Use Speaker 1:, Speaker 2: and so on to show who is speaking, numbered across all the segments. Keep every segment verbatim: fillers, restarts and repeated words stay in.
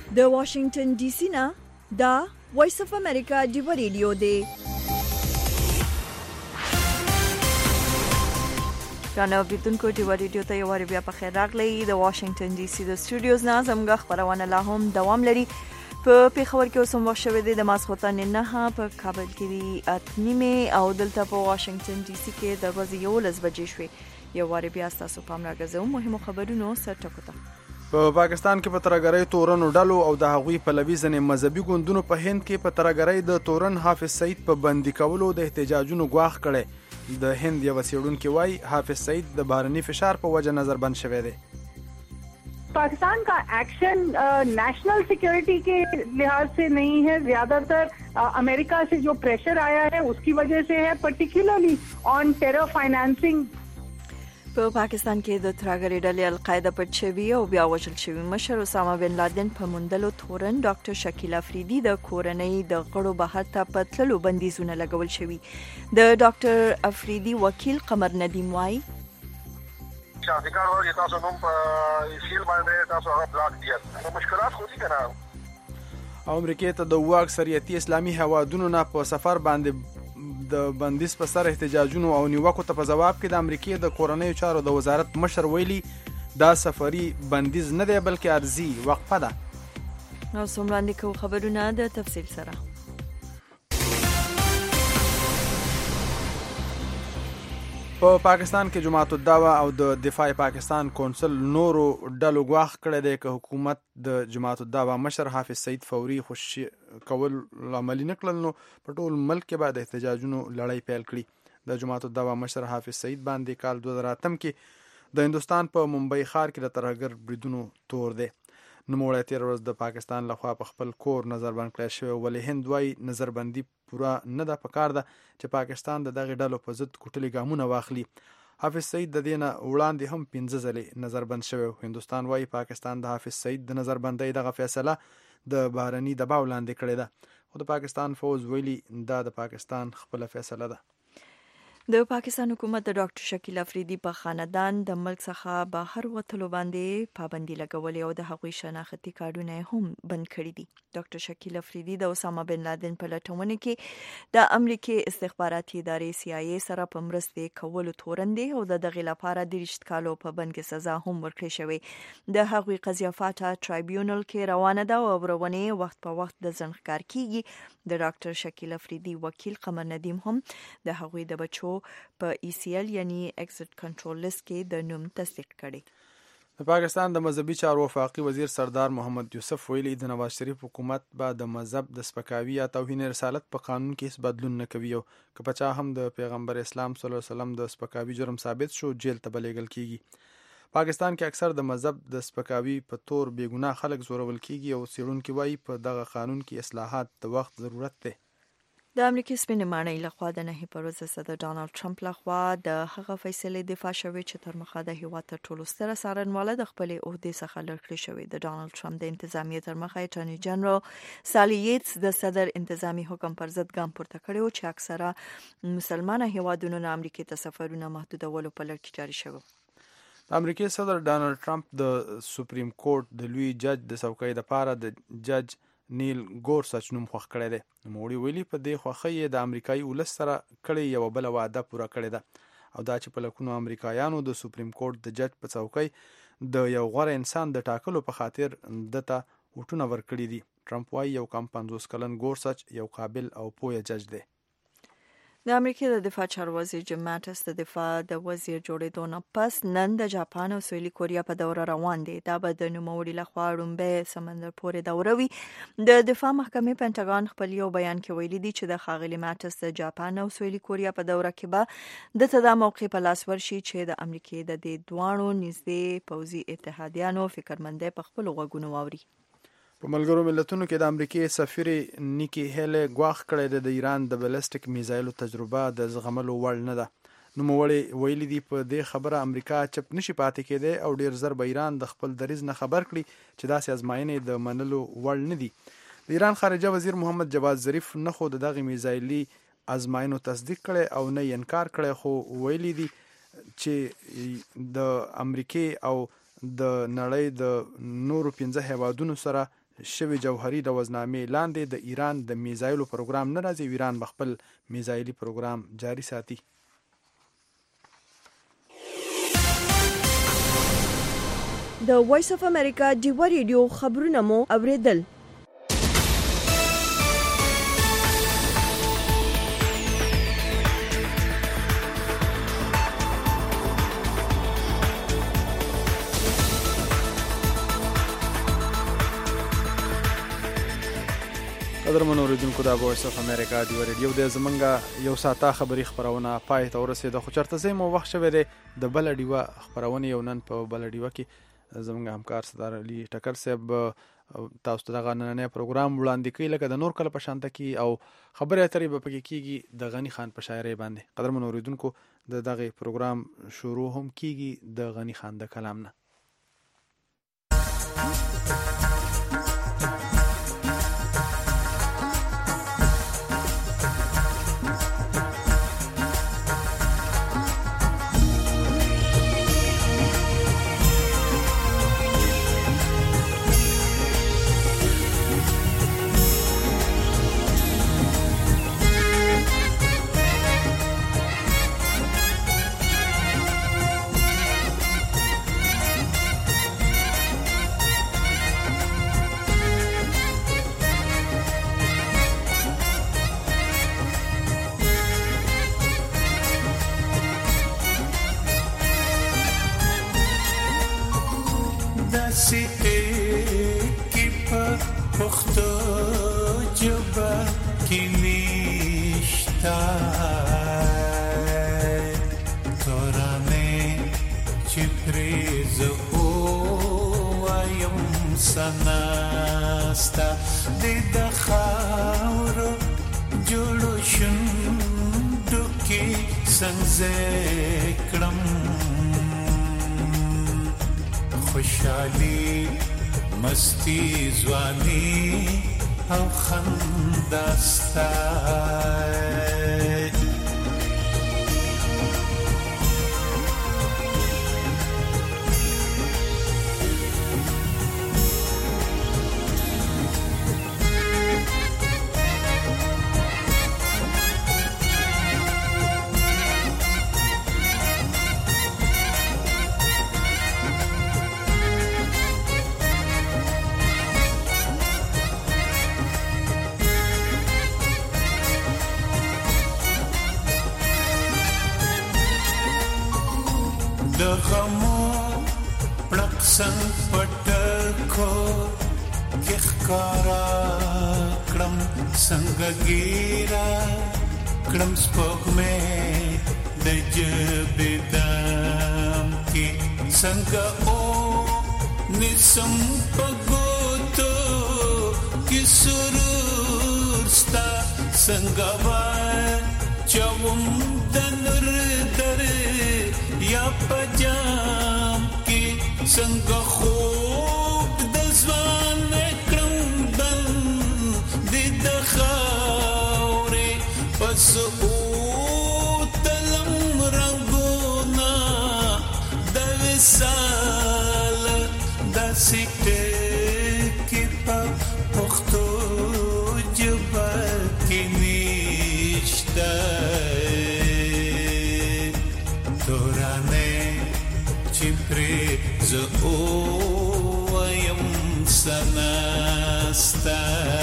Speaker 1: د واشنگټن ډي سي نه دا وایس اف امریکا دیو ریډیو دی. ګرانو اوریدونکو دیو ریډیو ته یو واری بیا په خیر راغلی. د واشنگټن ډي سي د سټوډیوز نه زموږ خبرونه لا هم دوام لري. په پیښور کې اوس هم وخت شوی دی د ماسخوتن نه په کابل کې دی اته نیمه او دلته په واشنگټن ډي سي کې د ورځې یولس بجې شوې. یو واری بیا تاسو پام راګرځوم مهمو خبرونو سره ټکو ته.
Speaker 2: په پاکستان کې په ترګرۍ تورن ډلو او د هغوی پلوي ځنې مذهبي ګوندونو په هند کې په ترګرۍ د تورن حافظ سعید په بندي کولو د احتجاجونو غواخ کړي. د هند یو څېړونکي وایي حافظ سعید د بهرني فشار په وجه نظر بند شوی دی.
Speaker 3: पाकिस्तान का action national security के लिहाज से नहीं है, ज्यादातर अमेरिका से जो प्रेशर आया है उसकी वजह से है, पर्टिकुलरली ऑन टेरर फाइनेंसिंग.
Speaker 1: په پاکستان کې د ترګرۍ ډلې القاعده پټ شوی او بیا وژل شوی مشر اسامه بن لادن په موندلو تورن ډاکټر شکیل افریدي د کورنۍ د غړو بهر ته په تللو بندیزونه لګول شوی. د ډاکټر افریدي وکیل قمر ندیم وایي
Speaker 4: شاهدګار ورته تاسو نوم په سیل باندې تاسو هغه بلاک دي. نو مشکلات خو دي کنه.
Speaker 2: امریکا ته د واک اکثریتي اسلامي هوادونو نه په سفر باندې د بندیز په سر احتجاجونو او نیوکو ته په جواب کې د امریکا د کورنۍ چارو د وزارت مشر ویلي دا سفري بندیز نه دی بلکې ارزي وقفه ده.
Speaker 1: نو څومره کو خبرونه د تفصیل سره.
Speaker 2: په پاکستان کې جماعت الدعوه او د دفاع پاکستان کونسل نورو ډلو غواخ کړی دی چې حکومت د جماعت الدعوه مشر حافظ سعید فوري خوشي کول عملی نکړل نو په ټول ملک کې بعد احتجاجونو لړۍ پیل کړي. د جماعت الدعوه مشر حافظ سعید باندې کال دوه زره اتم کې د هندستان په ممبئی ښار کې د ترهګر بریدونو تور دی. نوموړی تیر ورځ د پاکستان لخوا په خپل کور نظر بند کړی شوی ولې هند وایي نظربندي پوره نه ده پکار ده چې پاکستان د دغه ډلو په ضد کوټلي ګامونه واخلي. حافظ سعید د دینه وړاندې هم پنځه ځلې نظربند شوی. هندستان وایي پاکستان د حافظ سعید د نظربندۍ دغه فیصله د بهرني دباو لاندې کړې ده خو د پاکستان فوز ویلي دا د پاکستان خپله فیصله ده.
Speaker 1: د پاکستان حکومت د ډاکټر شکیل افریدي په خاندان د ملک څخه بهر وتلو باندې پابندي لګولې او د هغوی شناختي کارتونه هم بند کړي دي. ډاکټر شکیل افریدي د اسامه بن لادن په لټونه کې د امریکای استخباراتي ادارې سی آی ای سره په مرستې کولو تورن دي او د دغه لپاره د رشت کالو په بند کې سزا هم ورکړې شوې. د هغوی قضیه فاټا ټرایبیونل کې روانه ده او ورونه وخت په وخت د ځنډ کار کیږي. د ډاکټر شکیل افریدي وکیل قمر ندیم هم د هغوی د بچو په ای سی ایل یعنی ایگزیټ کنټرول لیست کې د نوم تصدیق کړي.
Speaker 2: د پاکستان د مذهبي چارو وفاقي وزیر سردار محمد یوسف ویلي د نواز شریف حکومت به د مذهب د سپکاوي یا توهین رسالت په قانون کې هیڅ بدلون نه کوي او که په چا هم د پیغمبر اسلام صلی الله علیه وسلم د سپکاوي جرم ثابت شو جیل ته بلېږل کیږي. پاکستان کې اکثر د مذهب د سپکاوي په تور بې ګناه خلک زورول کیږي او څېړونکي وایي په دغه قانون کې اصلاحات د وخت ضرورت دی.
Speaker 1: د امریکای سپینې ماڼۍ لخوا د نهي پر ورځ صدر ډانلډ ټرمپ لخوا د هغه فیصلې دفاع شوې چې تر مخه د هیواد تر ټولو ستره څارنواله د خپلې عهدې څخه لرې کړې شوې. د ډانلډ ټرمپ د انتظامیې تر مخه اټارني جنرال سالی ییټس د صدر انتظامی حکم پر ضد ګام پورته کړی و چې اکثره مسلمانه هیوادونو نه امریکای ته سفرونه محدودولو په لړ کې جاري شوی.
Speaker 2: د امریکای صدر ډانلډ ټرمپ د سپریم کورټ د لوی جج د څوکۍ لپاره د جج نیل ګورسچ نوم خوښ کړی دی. نوموړي ویلي په دې خوښۍ یې د امریکایي ولس سره کړې یوه بله وعده پوره کړې ده او دا چې په لکونو امریکایانو د سپریم کورټ د جج په څوکۍ د یو غوره انسان د ټاکلو په خاطر دته وټونه ورکړي دي. ټرمپ وایي یو کم پنځوس کلن ګورسچ یو قابل او پوهه جج دی.
Speaker 1: د امریکا د دفاع چارو وزیر جیم ماټس د دفاع د وزیر جوړېدو نه پس نن د جاپان او سویلي کوریا په دوره روان دي. دا به د نوموړي لخوا لومړی سمندر پورې دوره وي. د دفاع محکمې پنټاګان خپل یو بیان کې ویلي دي چې د ښاغلي ماټس د جاپان او سویلي کوریا په دوره کې به دته دا موقع په لاس ورشي چې د امریکا د دې دواړو نږدې پوځي اتحادیانو فکرمندۍ په خپلو غوږونو واوري.
Speaker 2: په ملګرو ملتونو کې د امریکای سفیر نیکی هیلی غواخ کړی دی د ایران د بالستیک میزایلو تجربه د زغملو وړ نه ده. نوموړي ویلي دي په دې خبره امریکا چپ نشي پاتې کېدی او ډیر زر به ایران د خپل دریځ نه خبر کړي چې داسې ازمایښتونه د منلو وړ نه دي. د ایران خارجه وزیر محمد جواد ظریف نه خو د دغه میزایلي ازمایښتونو تصدیق کړي او نه انکار کړي خو ویلي دي چې د امریکای او د نړۍ د نورو پنځه هیوادونو سره شوی جوهری د وزنامې لاندې د ایران د میزایلو پروګرام نه راځي. ایران خپل میزایلي پروګرام جاری ساتي.
Speaker 1: د وایس اف امریکا ډیوا ریډیو خبرونه مو اوریدل.
Speaker 2: قدرمن اوریدونکو د وایس اف امریکا ډیوا ریډیو د زمونږه یو ساعته خبري خبرونه پای ته ورسېده، خو چرته زمو وخت شوه د بل ډیوا خبرونه یو نن په بل ډیوا کې زمونږ همکار صدر علي ټکر صاحب تاسو ته غا نن پروګرام وړاندې کوي لکه د نور کله په شانته کې او خبره اترې به پکې کیږي د غنی خان په شاعرۍ باندې. قدرمن اوریدونکو د دغه پروګرام شروع هم کیږي د غنی خان د کلام نه.
Speaker 5: سناستا د خاور جوړو شوندو کې څنګه کړم خوشالي مستی ځواني او خنداستا गिरा क्रम स्पोक में दजबदाम की संग ओ निसंपगोतो किसुरुस्ता संगवा चवम दनुर दर या पजाम की संग खूब दजवान क्रम दन दिद So talam rangona da visal da sikte ki pa pokhto jaba ki nishta torane chipre zo ayam sanasta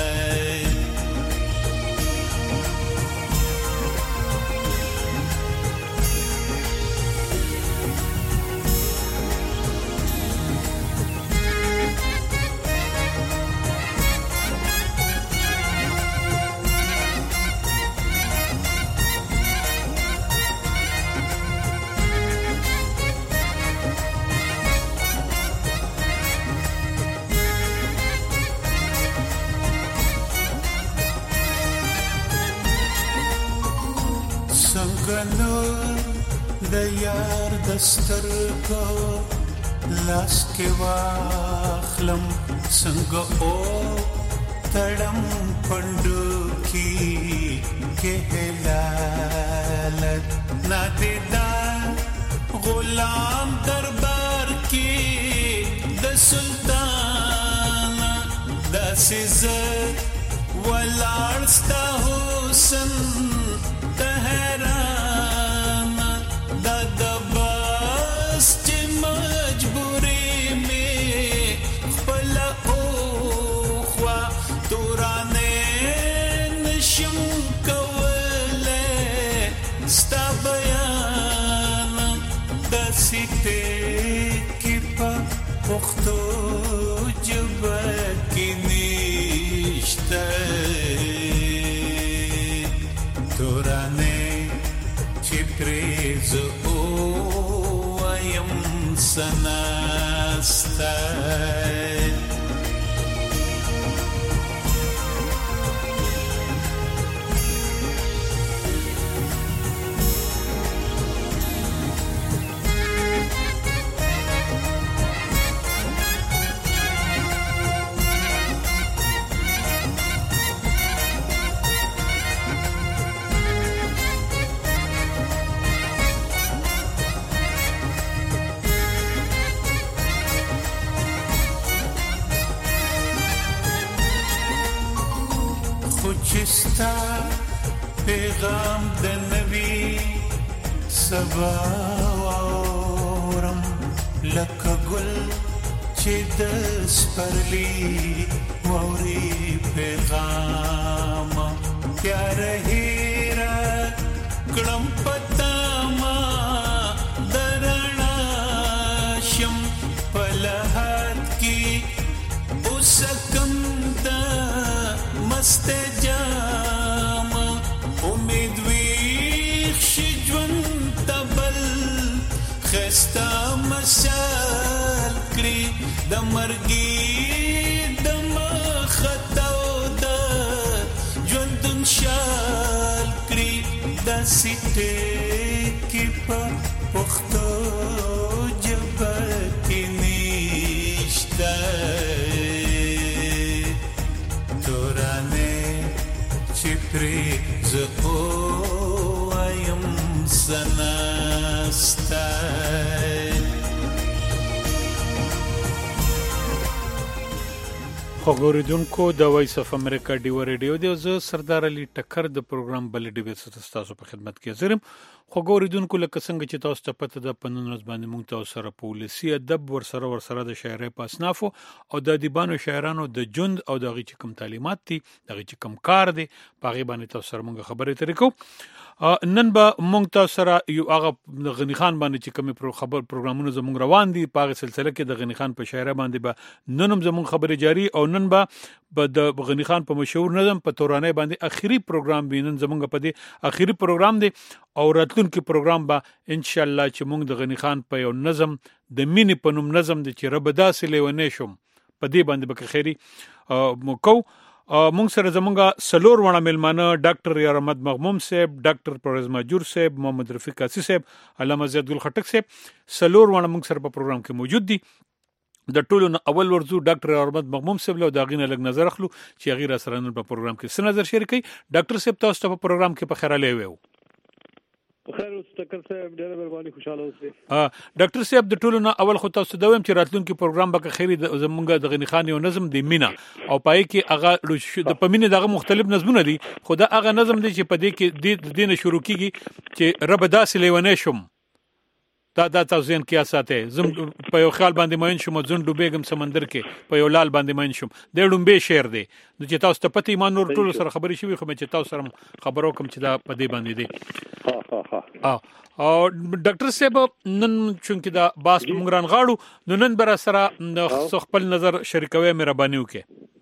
Speaker 5: سترګو لاس کې واخلم څنګه او تړم پندو کې کې هلالت نادیدا غلام دربار کې د سلطان د داسې ولاړ ستا حسن تهران دا د بس چې مجبورې مې خپله اوخوا تورانې نشم کولی ستا بیان داسې ټکي په پښتو ژبه کې نشته تورانې چې پرې زه ووایم څه نسته چستا پیغام د نبی سبا واورم لکه ګل چې د سپرلی ووري پیغام پیار هیرا کړم پتا ما درنا شم پلهات کی اوسکم دا مست جام امید ویخ شجون تبل خستا مشال کری د مرګي د مخطو د ژوندون شال کری د سیټه کې په پښتو ژبه کې نشته پرې زه ووایم څه نسته
Speaker 6: خوږوریدونکو د وایس اف امریکا ډیو ریډیو دی زه سردار علي ټکر د پروګرام بل ډیو تاسو په خدمت کې حاضرم خوږوریدونکو لکه څنګه چې تاسو ته پته ده په نن ورځ باندې موږ تاسو سره پولیسي ادب ورسره ورسره د شاعرۍ په اصنافو او د ادیبانو شاعرانو د جند او دغه چې کوم تعلیمات دي دغه چې کوم کار دي په هغه باندې تاسو سره موږ خبرې ترې کوو نن به موږ تاسو سره یو هغه غنی خان باندې چې کوم خبر پروګرامونه زموږ روان دي په هغه سلسله کې د غنی خان په شاعرۍ باندې به نن هم زموږ خبرې جاری او نن به د غنی خان په مشهور نظم په تورانه باندې اخیری پروګرام بینن زموږ په دې اخیری پروګرام دی او راتلونکي پروګرام به ان شاء الله چې موږ د غنی خان په یو نظم د مینې په نوم نظم دی چې رب داسې لیونې شم په دې باندې به خیری مو کو مونږ سره زمونږه سلور ونه ملمانه ډاکټر یار احمد مغموم صاحب ډاکټر پرویز ماجور صاحب محمد رفیق قاسی صاحب علامه زیاد ګل خټک صاحب سلور ونه مونږ سره په پروګرام کې موجود دي د ټولو اول ورزو ډاکټر یار احمد مغموم صاحب له داغینه لګ نظر اخلو چې غیر سره نن په پروګرام کې څه نظر شریکي ډاکټر صاحب تاسو ته په پروګرام کې په خیراله ویو
Speaker 7: خیر اوس ټکر صاحب ډېر مهرباني خوشاله اوسئ
Speaker 6: ډاکټر صاحب د ټولو نه اول خو تاسو دویم چې راتلونکي پروګرام به خیری زمونږ د غنی خان یو نظم دی مینا او پای کې هغه د پمینه دغه مختلف نظمونه دي خو دا هغه نظم دی چې په دې کې د دینه شروع کیږي چې رب داسې لیونه شم دا دا تاسو یې کې اساته زم په یو خیال باندې ماین شم ځن ډوبېګم سمندر کې په یو لال باندې ماین شم د ډومبې شعر دی چې تاسو ته پتی ایمان نور ټول سره خبرې شوي خو چې تاسو سره خبرو کوم چې دا په دې باندې دی
Speaker 7: ها ها ها
Speaker 6: او ډاکټر صاحب نن چونکه دا باس موږ ران غاړو نو نن بر سره خپل نظر شریکوي مهرباني وکړي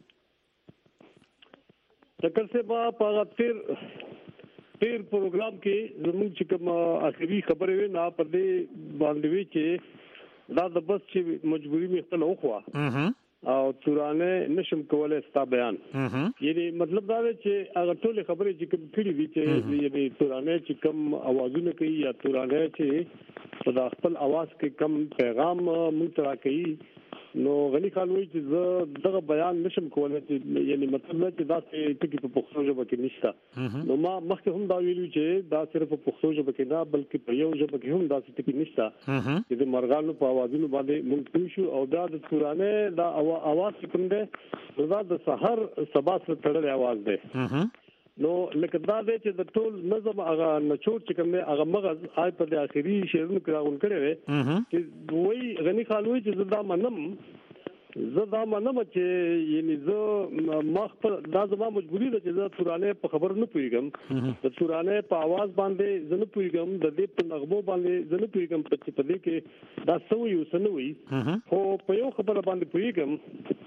Speaker 7: ټکر صاحب په غتیر تیر پروګرام کې زموږ چې کوم اخري خبرې وي نه په دې باندې وی چې دا د بس چې مجبوری مختل اوخوا او تورانه نشم کولای ستا بیان یعنی مطلب دا دی چې هغه ټول خبرې چې کوم کړي دي چې یعنی تورانه چې کوم اوازونه کوي یا تورانه چې په خپل आवाज کې کم پیغام مونږ ترا کوي نو غنی خان وایي چې زه دغه بیان نشم کولای چې یعنی مطلب چې دا څه ټکی په پښتو ژبه کې نشته نو ما مخکې هم دا ویلو چې دا صرف په پښتو ژبه کې نه بلکې په یو ژبه کې هم دا څه ټکی نشته چې د مرغانو په اوازونو باندې مونږ پوښو او دا د تورانه دا اواز کوم دی دا د سحر سبا سره تړلې اواز دی نو لکه دا دی چې د ټول نظم هغه نچوړ چې کوم دی هغه مغز آی په د اخیری شعرونو کې راغون کړي وي چې وای غنی خان وایي چې دا منم زه دا منم چې یعنی زه مخ په دا زما مجبوری ده چې زه تورانه په خبر نه پويګم د تورانه په आवाज باندې زه نه پويګم د دې په نغمو باندې زه نه پويګم چې په دې کې دا سوي وسنوي خو په یو خبره باندې پويګم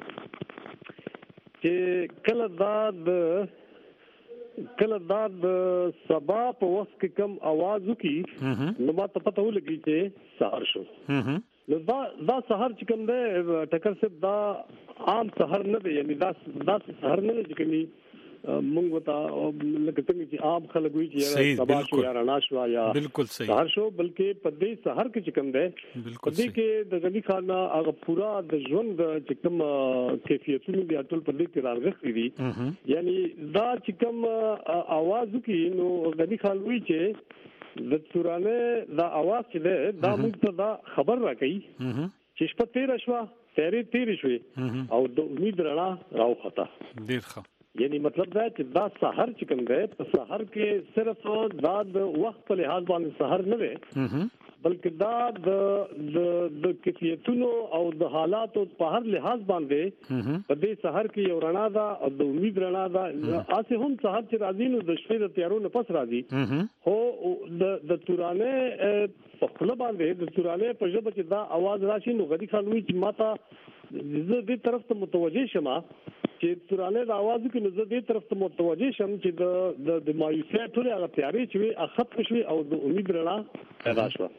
Speaker 7: چې کله دا د کله دا د سبا په وخت کې کم आवाज وکي نو ما ته پته ولګي چې سحر شو نو دا دا سحر چې کوم دی ټکر صاحب دا عام سحر نه دی یعنی دا دا سحر نه دی چې مونږ وتا لکه څنګه چې عام خلک وي چې سبا شو یا رڼا شو یا
Speaker 6: بالکل صحیح
Speaker 7: سحر شو بلکې په دې سحر کې چې کوم دی په دې کې د غنی خان هغه پورا د ژوند چې کوم کیفیتونه دي ټول په دې کې راغلي دي یعنی دا چې کوم आवाज وکي نو غنی خان وی چې د تورانه دا आवाज چې ده دا موږ ته دا خبر راکړي چې شپه تیر شو تیرې تیر شوې او د امید رڼا راوخته
Speaker 6: ډیر ښه
Speaker 7: یعنی مطلب دا چې دا سحر چې کوم دی په سحر کې صرف دا د وخت په لحاظ باندې سحر نه دی بلکې دا د د کیفیتونو او د حالاتو په هر لحاظ باندې په دې سحر کې یو رڼا ده او د امید رڼا ده اسه هم سحر چې راځي نو د شپې د تیارو نه پس راځي هو د د تورانه په خپل باندې د تورانه په ژبه چې دا आवाज راشي نو غدي خان وی چې ماته زه دې طرف ته متوجه شمه چې تورانه د आवाज کې نو زه دې طرف ته متوجه شم چې د د مایوسه ټول هغه تیارې چې اخت شوي او د امید رڼا پیدا شو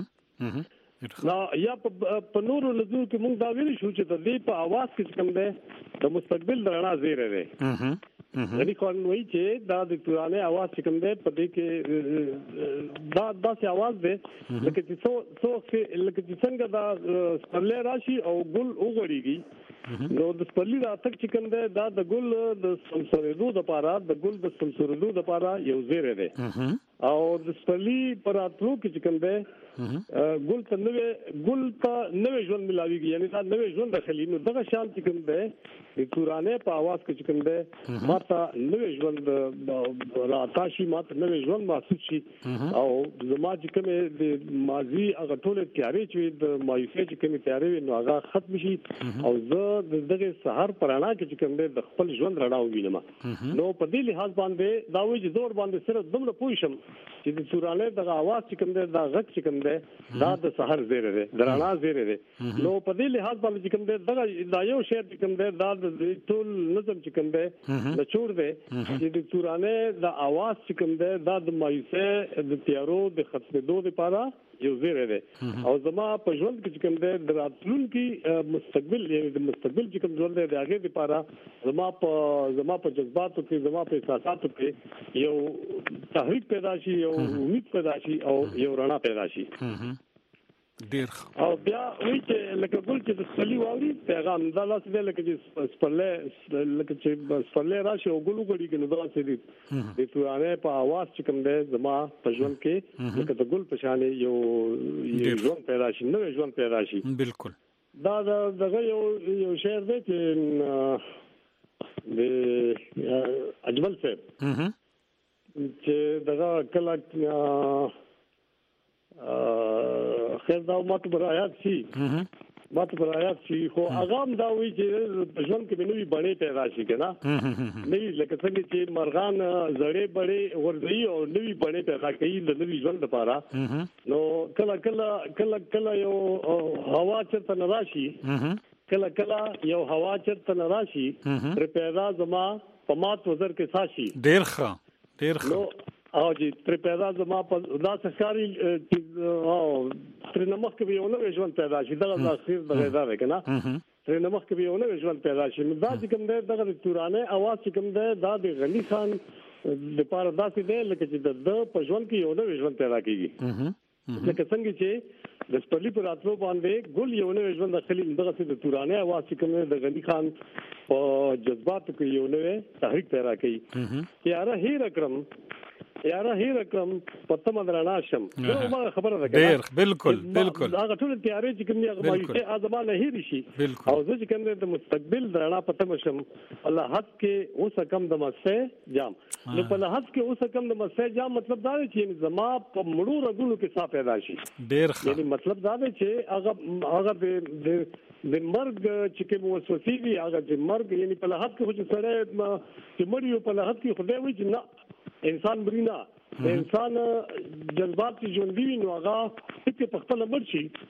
Speaker 7: نو یا په نورو لزو کې موږ دا ویل شو چې د دې په आवाज کې کوم ده د مستقبل رڼا زیره ده غنی خان وایي چې دا د تورانه आवाज چې کوم ده په دې کې دا داسې आवाज ده لکه چې څو څو لکه چې څنګه دا سپلې راشي او ګل وګړيږي نو د سپلې راتک چې کوم ده دا د ګل د سمسورېدو د پاره د ګل د سمسورېدو د پاره یو زیره ده او د سپلې پر اتلو کې چې کوم ده ګل ته نوې ګل ته نوې ژوند ملاويږي یعنی دا نوې ژوند داخلي نو دغه شان چې کوم ده د تورانه په आवाज کې چې کوم ده ماته نوې ژوند راتاشي ماته نوې ژوند محسوس شي او زما چې کوم د ماضي هغه ټول تیارې چې د مایوسه چې کوم تیارې نو هغه ختم شي او زه د دغه سحر پرانا کې چې کوم ده د خپل ژوند رڼا وینم نو په دې لحاظ باندې دا وایي چې زور باندې سره دومره پوه شم چې د تورانه دغه आवाज چې کوم ده دا غږ چې کوم ده دا د سحر زیره ده د رڼا زیره ده نو په دې لحاظ باندې چې کوم ده دغه دا یو شی چې کوم ده دا د ټول نظم چې کوم ده د چور ده چې د تورانه د आवाज چې کوم ده دا د مایوسه د تیارو د ختمېدو لپاره یو زیره ده او زما په ژوند کې کوم ده د راتلونکي مستقبل یعنی د مستقبل چې کوم ژوند ده د هغه لپاره زما په زما په جذباتو کې زما په احساساتو کې یو تحریک پیدا شي یو امید پیدا شي او یو رڼا پیدا شي
Speaker 6: ډیر
Speaker 7: او بیا وی چې لکه ګل چې د سپلی واوري پیغام دا لاس دی لکه چې سپلې لکه چې سپلې راشي او ګل وګړي کې نو دا څه دي د تورانه په आवाज چې کوم ده زما په ژوند کې لکه د ګل په شان یو یو ژوند پیدا شي نو ژوند پیدا شي
Speaker 6: بالکل
Speaker 7: دا دغه یو یو شعر دی چې د اجمل صاحب چې دغه کله خیر دا ماته برایات شي ماته برایات شي خو اغام دا وی چې په ژوند کې نوې باندې پیدا شي کنه نوې لکه څنګه چې مرغان زړې بړې ورځي او نوې باندې پیدا کوي د نوې ژوند لپاره نو کله کله کله کله یو هوا چرته نراشي کله کله یو هوا چرته نراشي پر پیدا زما پمات وزر کې ساشي
Speaker 6: ډیر ښه ډیر ښه
Speaker 7: او چې تر پیدا زما په داسې ښکاري چې او تر نمخ کې یو نوې ژوند پیدا شي دغه اخر دغه دا ده کنه تر نمخ کې یو نوې ژوند پیدا شي نو دا چې کوم ده دغه تورانه आवाज چې کوم ده دا د غنی خان د پاره داسې ده لکه چې د په ژوند کې یو نوې ژوند پیدا کیږي لکه څنګه چې د سپرلی پر راتلو باندې ګل یو نوې ژوند داخلي دغه څه د تورانه आवाज چې کوم د غنی خان په جذبات کې یو نوې تحریک پیدا کړي یاره هیر اکرم یاره هیر اکرم پته مدرانا شم نو ما خبره ده
Speaker 6: ډیر بالکل بالکل
Speaker 7: هغه ټول تیارې چې کوم هغه مایوسه ازمانه هیر شي او زه چې کوم د مستقبل درانا پته مشم الله حد کې اوس کم د مسه جام نو په لحاظ کې اوس کم د مسه جام مطلب دا دی چې زما په مړو رګونو کې صاف پیدا شي
Speaker 6: ډیر ښه
Speaker 7: یعنی مطلب دا دی چې هغه هغه د د مرګ چې کوم وسوسې دي هغه د مرګ یعنی په لحاظ کې خو سره چې مړیو په لحاظ کې خدای وي چې نه انسان برینا انسان جذبات چې ژوند دی نو هغه چې په خپل مړ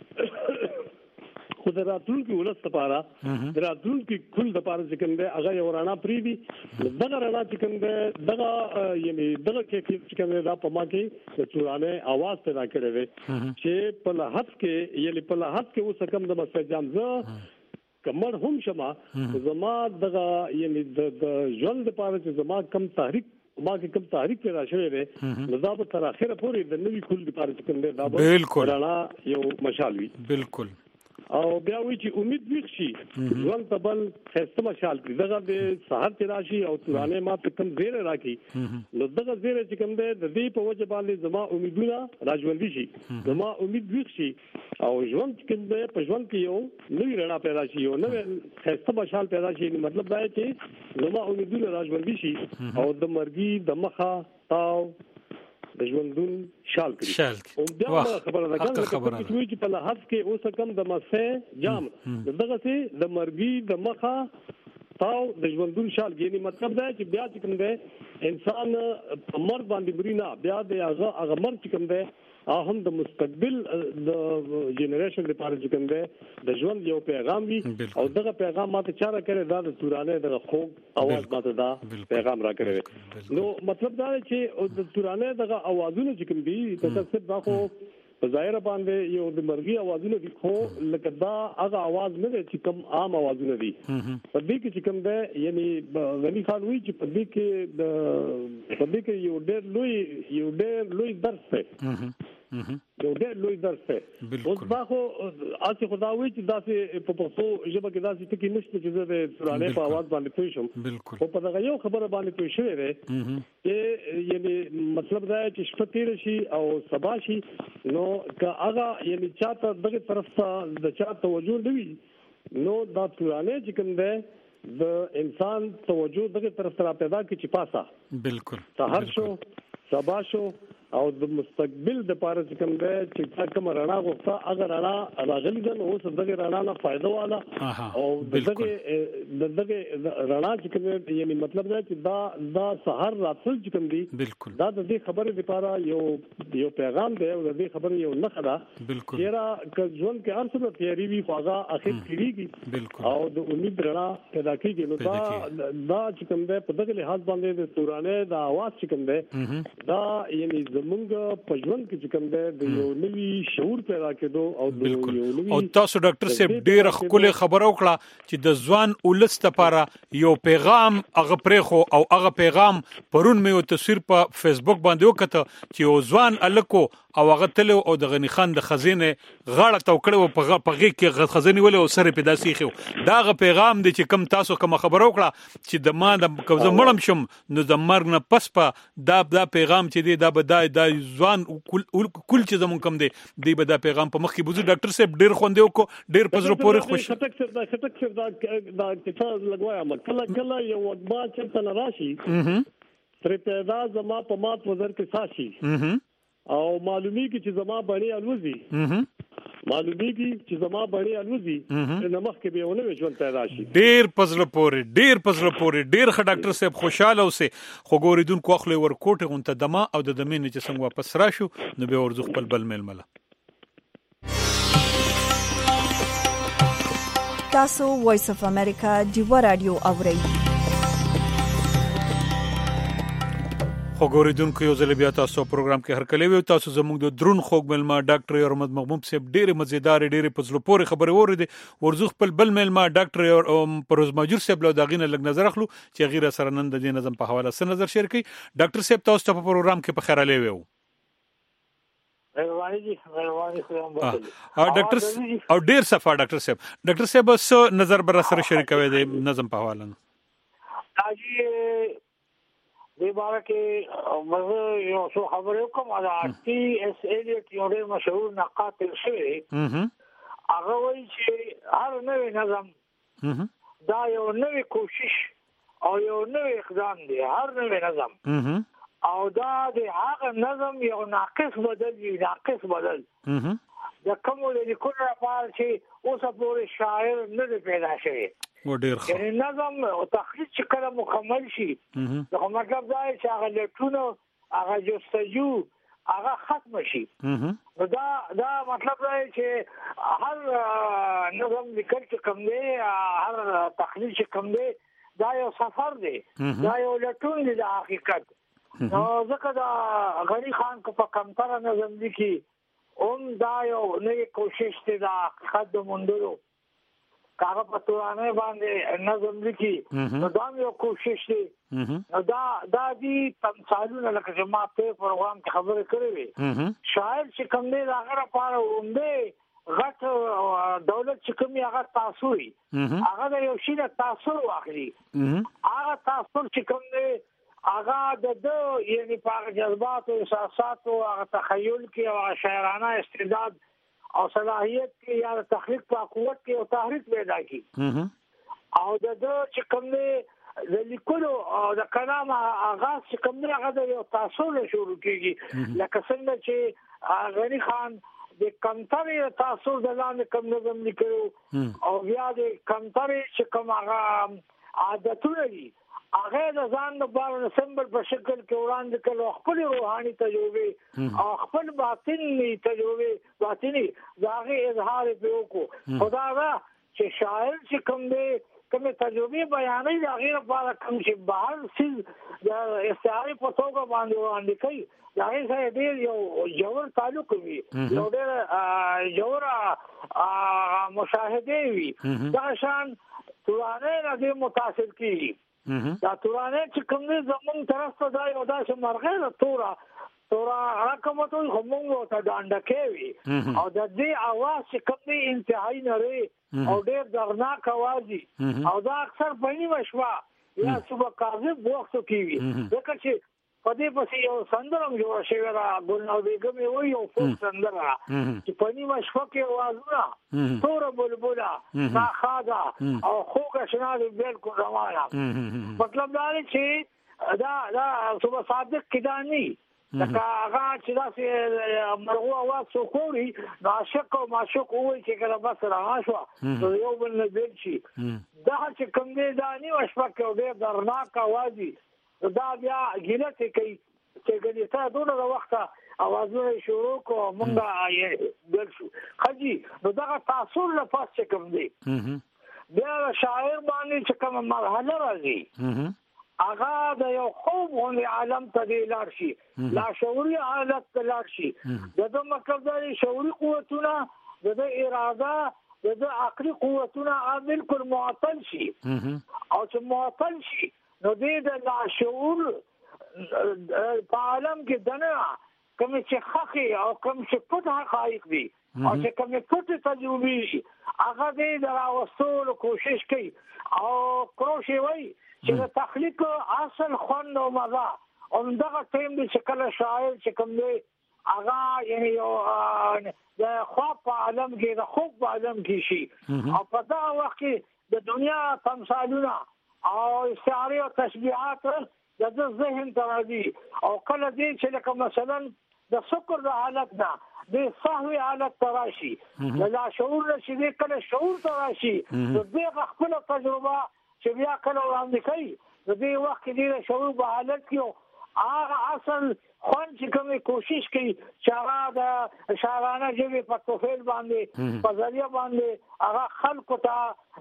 Speaker 7: شي خدای راتلون کې ولست لپاره راتلون کې کل د پاره چې کوم دی هغه یو رانا پری دي دغه رانا چې کوم دی دغه یعنی دغه کې چې کوم دی دا په ما کې د چورانه आवाज پیدا کړي وي چې په لحظ کې یعنی په لحظ کې اوس کم د مسجام زه کمر هم شمه زما دغه یعنی د ژوند لپاره چې زما کم تحریک ما کې کوم تحریک پیدا شوی دی نو دا په تر اخره پورې د نوې کول لپاره چې کوم دی دا
Speaker 6: بالکل
Speaker 7: رانا یو مشال وي
Speaker 6: بالکل
Speaker 7: او بیا وی چې امید ویښ شي ژوند ته بل خسته مشال کړي دغه د سحر کې راشي او تورانه ما په کم زیره راکې نو دغه زیره چې کوم دی د دې په وجه باندې زما امیدونه راځوندي شي زما امید ویښ شي او ژوند کې د په ژوند کې یو نوې رڼا پیدا شي یو نوې خسته مشال پیدا شي مطلب دا دی چې زما امیدونه راځوندي شي او د مرګي د مخه تاو د ژوندون شال کړی او بیا خبره ده کوم چې په لحاظ کې اوس کم د مسه جام دغه سي د مرګي د مخه تاو د ژوندون شال یعنی مطلب دا چې بیا چې کوم دی انسان په مرګ باندې برینا بیا د هغه هغه مرګ چې کوم دی هم د مستقبل د جنریشن لپاره چې کوم دی د ژوند یو پیغام وي او دغه پیغام ماته چاره کړي دا د تورانه د خوږ आवाज ماته دا پیغام را کړی نو مطلب دا چې د تورانه دغه اوازونه چې کوم دي تاسو دا خو په ظاهر باندې یو د مرګي اوازونه دي خو لکه دا هغه आवाज نه دي چې کوم عام اوازونه دي په دې کې چې کوم دی یعنی غنی خان وی چې په دې کې د په دې کې یو ډېر لوی یو ډېر لوی درس دی یو ډېر لوی درس دی اوس دا خو اسی خداوي چې داسې په پښتو ژبه کې داسې ټکی نشته چې د تورانه په आवाज باندې پوه شم خو په دغه یو خبره باندې پوه شوی دی چې یعنی مطلب دا چې شپه تیر شي او سبا شي نو که هغه یعنی چاته دغه طرف ته د چا توجه دی نو دا تورانه چې کوم دی د انسان توجه دغه طرف ته پیدا کی چې پاسا
Speaker 6: بالکل
Speaker 7: سحر شو سبا شو او د مستقبل د پاره چې کوم دی چې کوم رڼا غوښته هغه رڼا راغلی ده نو اوس دغه رڼا نه فائدہ والا او دغه دغه رڼا چې کوم یعنی مطلب دا چې دا دا سحر راتل چې کوم دی دا د دې خبرې لپاره یو یو پیغام دی او د دې خبرې یو نخ ده
Speaker 6: بالکل
Speaker 7: چیرې که ژوند کې هر څه تیاری وي خو هغه اخر کېږي او د امید رڼا پیدا کېږي نو دا دا چې کوم دی په دغه لحاظ باندې د تورانه د आवाज چې کوم دی دا یعنی زمونږ په ژوند کې چې کوم دی د یو نوي شعور پیدا کېدو او د یو نوي
Speaker 6: او تاسو ډاکټر صاحب ډېر خپل خبرو کړه چې د ځوان ولست لپاره یو پیغام هغه پرېخو او هغه پیغام پرون مې یو تصویر په فیسبوک باندې وکړه چې یو ځوان الکو او هغه تلو او د غنی خان د خزینه غاړه توکړو په پغې کې خزینه ولې او سره په داسې خو داغه پیغام دی چې کم تاسو کوم خبرو کړه چې د ما د کوزه مړم شم نو د مرګ نه پس په دا دا پیغام چې دی دا بدای دا ځوان کل کل چې زمون کم دی دی به دا پیغام په مخ کې بوزو ډاکټر صاحب ډیر خوندې وکړو ډیر پزرو پورې خوش
Speaker 7: خټک سر دا خټک سر دا دا چې لګوایا کله کله یو وګبا چې تل راشي تر پیدا زما په مات وزر کې ساشي او معلومی کی چې زما باندې الوزي معلومی کی چې زما باندې الوزي نمخ کې به ونه ژوند پیدا شي
Speaker 6: ډیر پزله پورې ډیر پزله پورې ډیر ښه ډاکټر صاحب خوشاله اوسه خو ګوریدونکو خپل ورکوټه غونته دما او د دمینه چې څنګه واپس راشو نو به ورزو خپل بل میل مله
Speaker 1: تاسو وایس اف امریکا دیو رادیو اورئ
Speaker 6: خو ګوریدونکو یو ځل بیا تاسو پروګرام کې هر کله وي تاسو زموږ د درون خوګ ملما ډاکټر احمد محمود صاحب ډېر مزیدار ډېر پزلو پورې خبرې وریدي ورزو خپل بل ملما ډاکټر پروز ماجور صاحب له داغینه لګ نظر اخلو چې غیره سره نن د دې نظم په حواله سره نظر شیر کړي ډاکټر صاحب تاسو ته په پروګرام کې په خیراله ویو
Speaker 8: مهرباني دي مهرباني خو هم
Speaker 6: او ډاکټر او ډیر صفه ډاکټر صاحب ډاکټر صاحب بس نظر بر سره شریکوي د نظم په حواله نه
Speaker 8: اجي د بارکه مزه یو څو خبرو کوم دا ټي اس ایلیټ یو ډیر مشهور نقاد شوی هغه وایي چې هر نوې نظم دا یو نوې کوشش او یو نوې اقدام دی هر نوې نظم او دا د هغه نظم یو ناقص بدل دی ناقص بدل د کوم د لیکلو لپاره چې اوسه پورې شاعر نه پیدا شوی
Speaker 6: و ډیر ښه
Speaker 8: یعنی نظم او تخلیص چې کله مکمل شي نو مطلب دا چې هغه لټونه هغه جستجو هغه ختم شي نو دا دا مطلب دا چې هر نظم لیکل چې کوم دی هر تخلیص چې کوم دی دا یو سفر دی دا یو لټون دی د حقیقت نو ځکه دا غنی خان کو په کمتره نظم لیکي اون دا یو نوې کوشش دی دا حقیقت موندلو کاغه په تورانه باندې نظم لیکي نو دا یو کوشش دی نو دا دا دي تمثالونه لکه چې ما په پروګرام کې خبرې کړې وي شاعر چې کوم دی هغه لپاره وندې غټ دولت چې کوم هغه تاسو وي هغه د یو شي د تاثیر واخلي هغه تاثیر چې کوم دی هغه د یعنی په جذبات او احساسات او هغه تخیل کې او شاعرانه استعداد او صلاحیت کې یا تخلیق په قوت کې او تحریک پیدا کی او د چې کوم دی د لیکلو او د کلام آغاز چې کوم دی هغه د یو تاثیر شروع کیږي لکه څنګه چې غنی خان د کمتري تاثیر د لاندې کوم نظم لیکلو او بیا د کمتري چې کوم هغه عادتونه دي هغه د ځان د بار سمبل په شکل کې وړاندې کړو خپل روحاني تجربه او خپل باطني تجربه باطني داغه اظهار په وکړو خدا را چې شاعر چې کوم دی کومه تجربه بیانې دا غیر په کوم چې بهر سیز د استعاره په توګه باندې وړاندې کوي دا یې ډېر یو جوړ تعلق وي یو ډېر جوړ مشاهده وي دا شان تورانه نه دې متاثر کیږي دا تورانه چې کوم دې زمون طرف ته دا یو داسې مرغه ده تورا تورا راکمته همون ته دانډه کوي او د دې اواز چې کوم دې انتهایی نری او ډېر درناک اواز او دا اکثر بني مشوا یا صبح کاذب وخت کوي ځکه چې په دې پسې یو سندرم جوړ شوی را ګلنو بیگم یو یو فوک سندره چې پنی مشفق اوازونه تور بلبلا تا خادا او خوګه شنال بالکل روانه مطلب دا چې دا دا صبح صادق کدانی دا هغه چې دا مرغو اواز سو کوي عاشق او معشوق وای چې کله بس راغشوا یو بل نه بیل شي دا چې کوم دې دانی مشفق او ډېر درناک اوازي دا بیا ګیلته کوي چې ګنې تا دونه وخت اوازونه شروع کو مونږه بل شو خجی نو دا تاثیر له پاس چې کوم دی بیا شاعر باندې چې کوم مرحله راځي هغه د یو خوب غونې عالم ته دی لاړ شي لا شعوري حالت ته لاړ شي دغه مطلب دی شعوري قوتونه د اراده د عقلي قوتونه بالکل معطل شي او چې معطل شي نو دې د لاشعور په عالم کې دنه کوم چې خخي او کوم چې پټ حقایق دي او چې کوم پټ تجربې هغه دې دراوستلو کوشش کوي او کروشي وای چې د تخلیق اصل خوند او مزه او دغه ټیم دې چې کله شاعر چې کوم دی هغه یعنی د خواب په عالم کې د خوب په عالم کې شي او په دا وخت کې د دنیا تمثالونه او استعاره او تشبيهات د ذهن ته راځي او کله دې چې لکه مثلا د سکر د حالت نه د صحوی حالت تراشي لا شعور نشي دې کله شعور تراشي د دې خپل تجربه چې بیا کله وړاندې کوي د دې وخت کې د شعور په حالت کې هغه اصل خوان چې کومه کوشش کوي چې هغه د شاعرانه ژبه په توفیل باندې په ذریعہ باندې هغه خلکو ته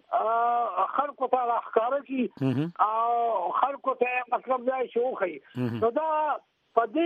Speaker 8: خلکو ته راخاره کی او خلکو ته مطلب دا شوخي نو دا په دې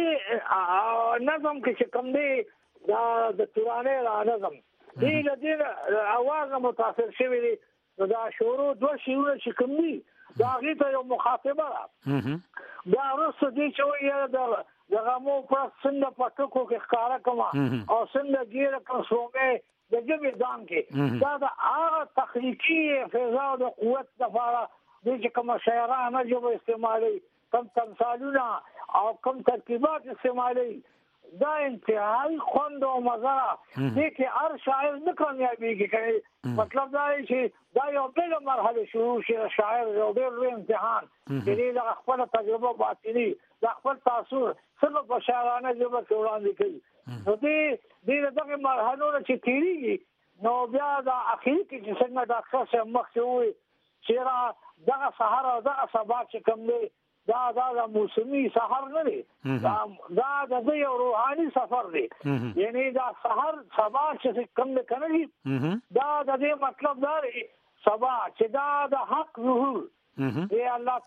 Speaker 8: نظم کې چې کوم دی دا د تورانه نظم دې د دې اواز متاثر شوی دی دا شروع دوه شیونه چې کوم دی دا غیته یو مخاطبه دا رسو دې چې وایي دا دغه مو پر څنګه پټکو کې ښکارا کما او څنګه ګیره کوم سومه د جبې ځان کې دا د هغه تخنیکی فضا د قوت لپاره د چې کوم شاعرانه جوړ استعمالي کم تمثالونه او کم ترکیبات استعمالي دا انتهایی خوند او مزه دي چې هر شاعر نه کامیابیږي کوي مطلب دا چې دا یو بل مرحله شروع شي شاعر یو ډېر لوی امتحان چې د خپل تجربه باطنی د خپل تاثیر څنګه په شاعرانه جوړ وړاندې کوي نو دې دې دغه مرحلو چې تیریږي نو بیا د اخیری کې چې څنګه ډاکټر صاحب مخکې وي چې را دغه سهار او دغه سبا چې کوم دی دا دا د موسمي سهار نه دی دا د یو روحاني سفر دی یعنی دا سهار سبا چې کوم دی کنه دا د دې مطلب دا دی سبا چې دا د حق ظهور دی الله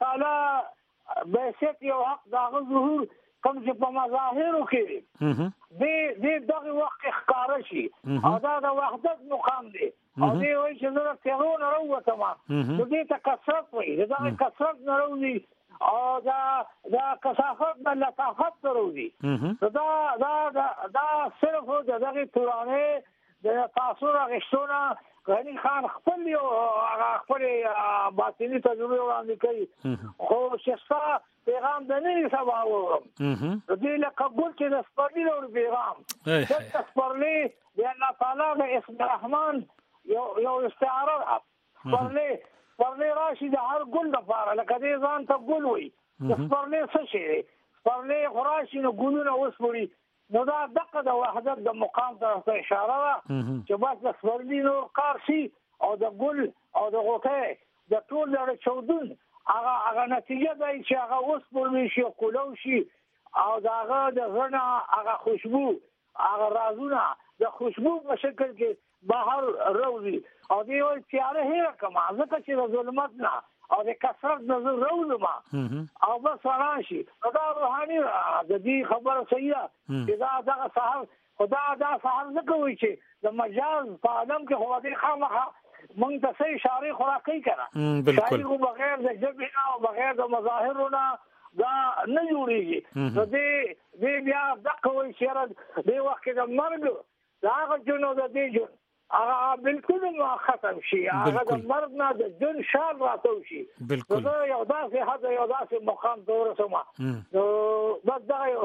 Speaker 8: تعالی بهشت یو حق دا ظهور کوم چې په مظاهرو کې دې دې دغه وخت ښکارا شي او دا د وحدت مقام دی او دې وایي چې زه تهرون راووتم نو دې ته کثرت وایي دا کثرت نه راوځي او دا دا کثافت نه لطافت راوځي دا دا دا صرف د دغه تورانه د تاثیر غشتونه غنی خان خپل یو خپل باطنی تجربه وړاندې کوي خو شستا پیغام د نه سبا وروم دې له قبول کې د سپرلی او پیغام د سپرلی د الله تعالی د اسم الرحمن یو یو استعاره سپرلی سپرلی راشي د هر ګل لپاره لکه دې ځان ته ګل وي د سپرلی څه شي سپرلی خراشي نو ګلونه وسوري نو دا دغه د وحدت د مقام ته اشاره ده چې بس د سپرلی نو کار شي او د ګل او د غوټه د ټول د چودون هغه هغه نتیجه ده چې هغه اوس پرې شي کولو شي او داغه د غنا هغه خوشبو هغه رازونه د خوشبو په شکل کې بهر راوځي او دی وایي چې هغه هیڅ کما ځکه چې د ظلمت نه او د کثرت نظر راوځما او بس راشي دا روحاني د دې خبره صحیح ده چې دا دغه سحر خدا دا سحر ځکه وایي چې د مجاز په عالم کې هو دې خامخا مونږ ته صحیح شارع خوراکي کړه بالکل شارع بغیر د جبهه او بغیر د مظاهرونو دا نه جوړیږي نو دې دې بیا دغه وایي چې دې وخت د مرګ دا هغه جنو د دې جن هغه بالکل ما ختم شي هغه د مرګ نه د جن شال راتو شي بالکل نو یو داسې حد یو داسې مقام ته ورسوم نو بس دا یو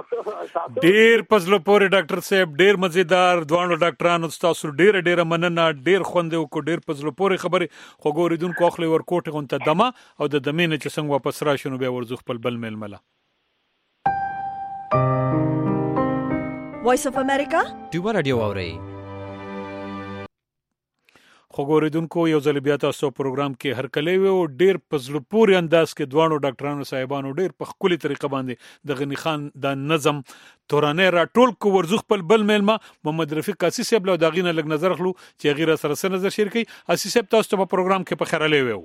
Speaker 6: ډیر پزلو پورې ډاکټر صاحب ډیر مزیدار دوانو ډاکټرانو تاسو ډیر ډیر مننه ډیر خوند وکړو ډیر پزلو پورې خبرې خو ګوریدونکو اخلي ورکوټه غونته دمه او د دمینه چې څنګه واپس راشنو بیا ورزو خپل بل میل مله
Speaker 1: وایس اف امریکا
Speaker 9: ډیو رادیو اوري
Speaker 6: خو ګوریدونکو یو ځل بیا تاسو پروګرام کې هر کله وي او ډیر پزلو پوري انداز کې دوانو ډاکټرانو صاحبانو ډیر په خولي طریقه باندې د غنی خان د نظم تورانه را ټول کو ورزو خپل بل میلما محمد رفیق قاسی صاحب له داغینه لګ نظر خلو چې غیر سره سره نظر شیر کوي اسی صاحب تاسو په پروګرام کې په خیره لوي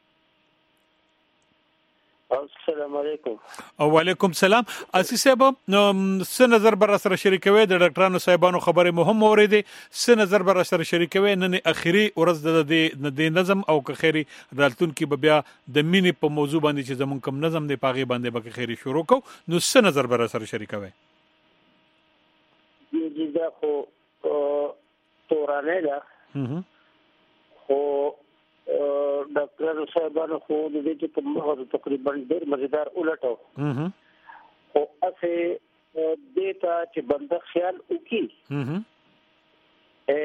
Speaker 10: السلام علیکم
Speaker 6: او وعلیکم السلام اسی صاحب څه نظر بر سره شریکوي د ډاکټرانو صاحبانو خبره مهم اوریدي څه نظر بر سره شریکوي نن اخیری ورځ د د نظم او که خیری رالتون کې بیا د مینې په موضوع باندې چې زمون کوم نظم دی پاغي باندې به خیری شروع کو نو څه نظر بر سره شریکوي
Speaker 10: یی دا خو تورانه ده خو ډاکټر صاحبانو خو د دې چې کوم هغه تقریبا ډېر مزیدار ولټو خو اسه دیتا چې بنده خیال وکي ا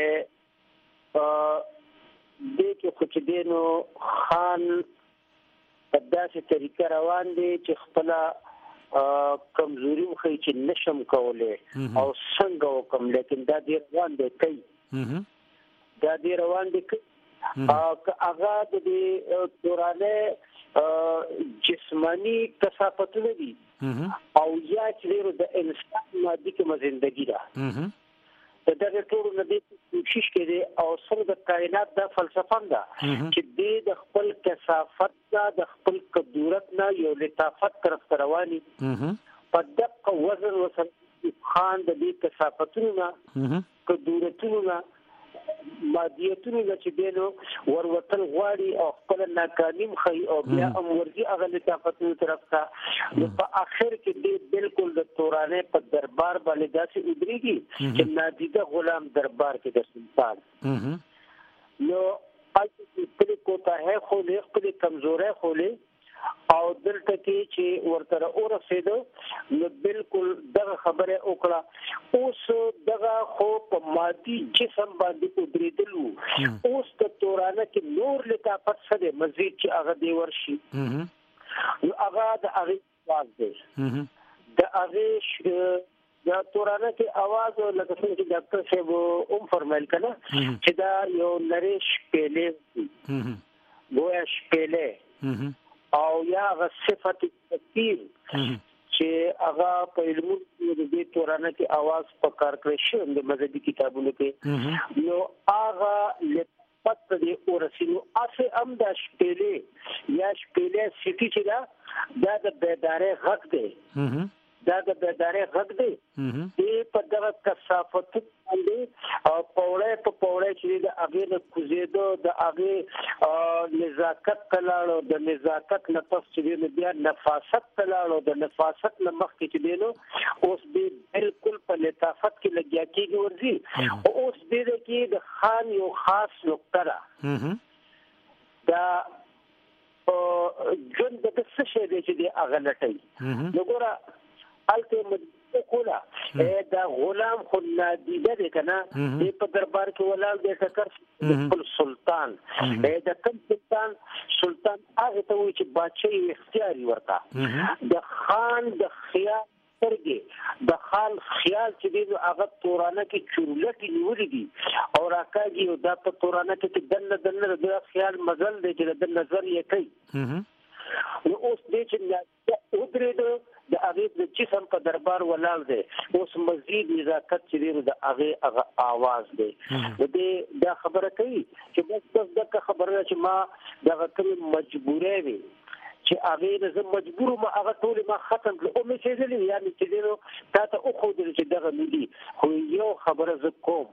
Speaker 10: دې کې خو چې دینو خان په داسې طریقه روان دي چې خپل کمزوري خو چې نشم کوله او څنګه وکم لیکن دا دې روان دي کوي دا دې روان دي که هغه د دورانه جسمانی کثافتونه دي او یا چې د انسان مادي کوم ژوندۍ ده د دغه ټول نه د کوشش کړي او څنګه د کائنات د فلسفه ده چې د خپل کثافت د خپل قدرت نه یو لطافت طرف رواني په دقه وزن وسل خان د دې کثافتونه قدرتونه مادیتونو چې دینو وروتل غواړي او خپل ناکامیم خي او بیا امورځي هغه لطافتونو طرف ته نو په اخر کې دې بالکل د تورانه په دربار باندې داسې ودرېږي چې نادیده غلام دربار کې د سلطان نو پاتې خپل کوتاه خو له خپل کمزوري خو له او دلته کې چې ورته اورسېدو نو بالکل دغه خبره وکړه اوس دغه خو په مادي جسم باندې ودرېدلو اوس د تورانه کې نور لطافت سره مزید چې هغه دی ورشي نو هغه د هغه واز دی د هغه دا تورانه کې आवाज لکه څنګه چې ډاکټر صاحب هم فرمایل کړه چې دا یو نریش پهله ګویا شپله او یا غ صفت تفسیر چې هغه په علم د دې تورانه کې आवाज په کار کړی شو د مذهبي کتابونو کې نو هغه لپاره دې ورسینو اسه ام د شپله یا شپله سټی چې دا د بیدارې حق دی دا د بیدارې غږ دی دې په دغه کثافت باندې او پوره په پوره چې د هغه د کوزیدو د هغه نزاکت تلاړو د نزاکت نه پس چې بیا نفاست تلاړو د نفاست نه مخ کې چې دینو اوس دې بالکل په لطافت کې لګیا کېږي ورځي او اوس دې کې د خان یو خاص نقطه ده دا جون د څه شي دی چې د هغه لټي وګوره الته مدته کولا دا غلام خو نادیده دی کنه دې په دربار کې ولال دې ټکر خپل سلطان دا کوم سلطان سلطان هغه ته وی چې بادشاہي اختیاري ورته د خان د خیال ترګي د خان خیال چې دی هغه تورانه کې چورلټي نیولې دي او راکاږي او دا په تورانه کې دنه دنه د خیال مزل دی چې د نظر یې کوي نو اوس دې چې او درې د هغه د جسم په دربار ولاړ دی اوس مزید نزاکت چې دی د هغه هغه आवाज دی دې دا خبره کوي چې بس بس دغه خبره چې ما دغه کوم مجبورې وي چې هغه زه مجبور ما هغه ټول ما ختم کړ او مې چې دې یعنی چې دې تا ته او خو دې چې دغه ملي خو یو خبره ز کوم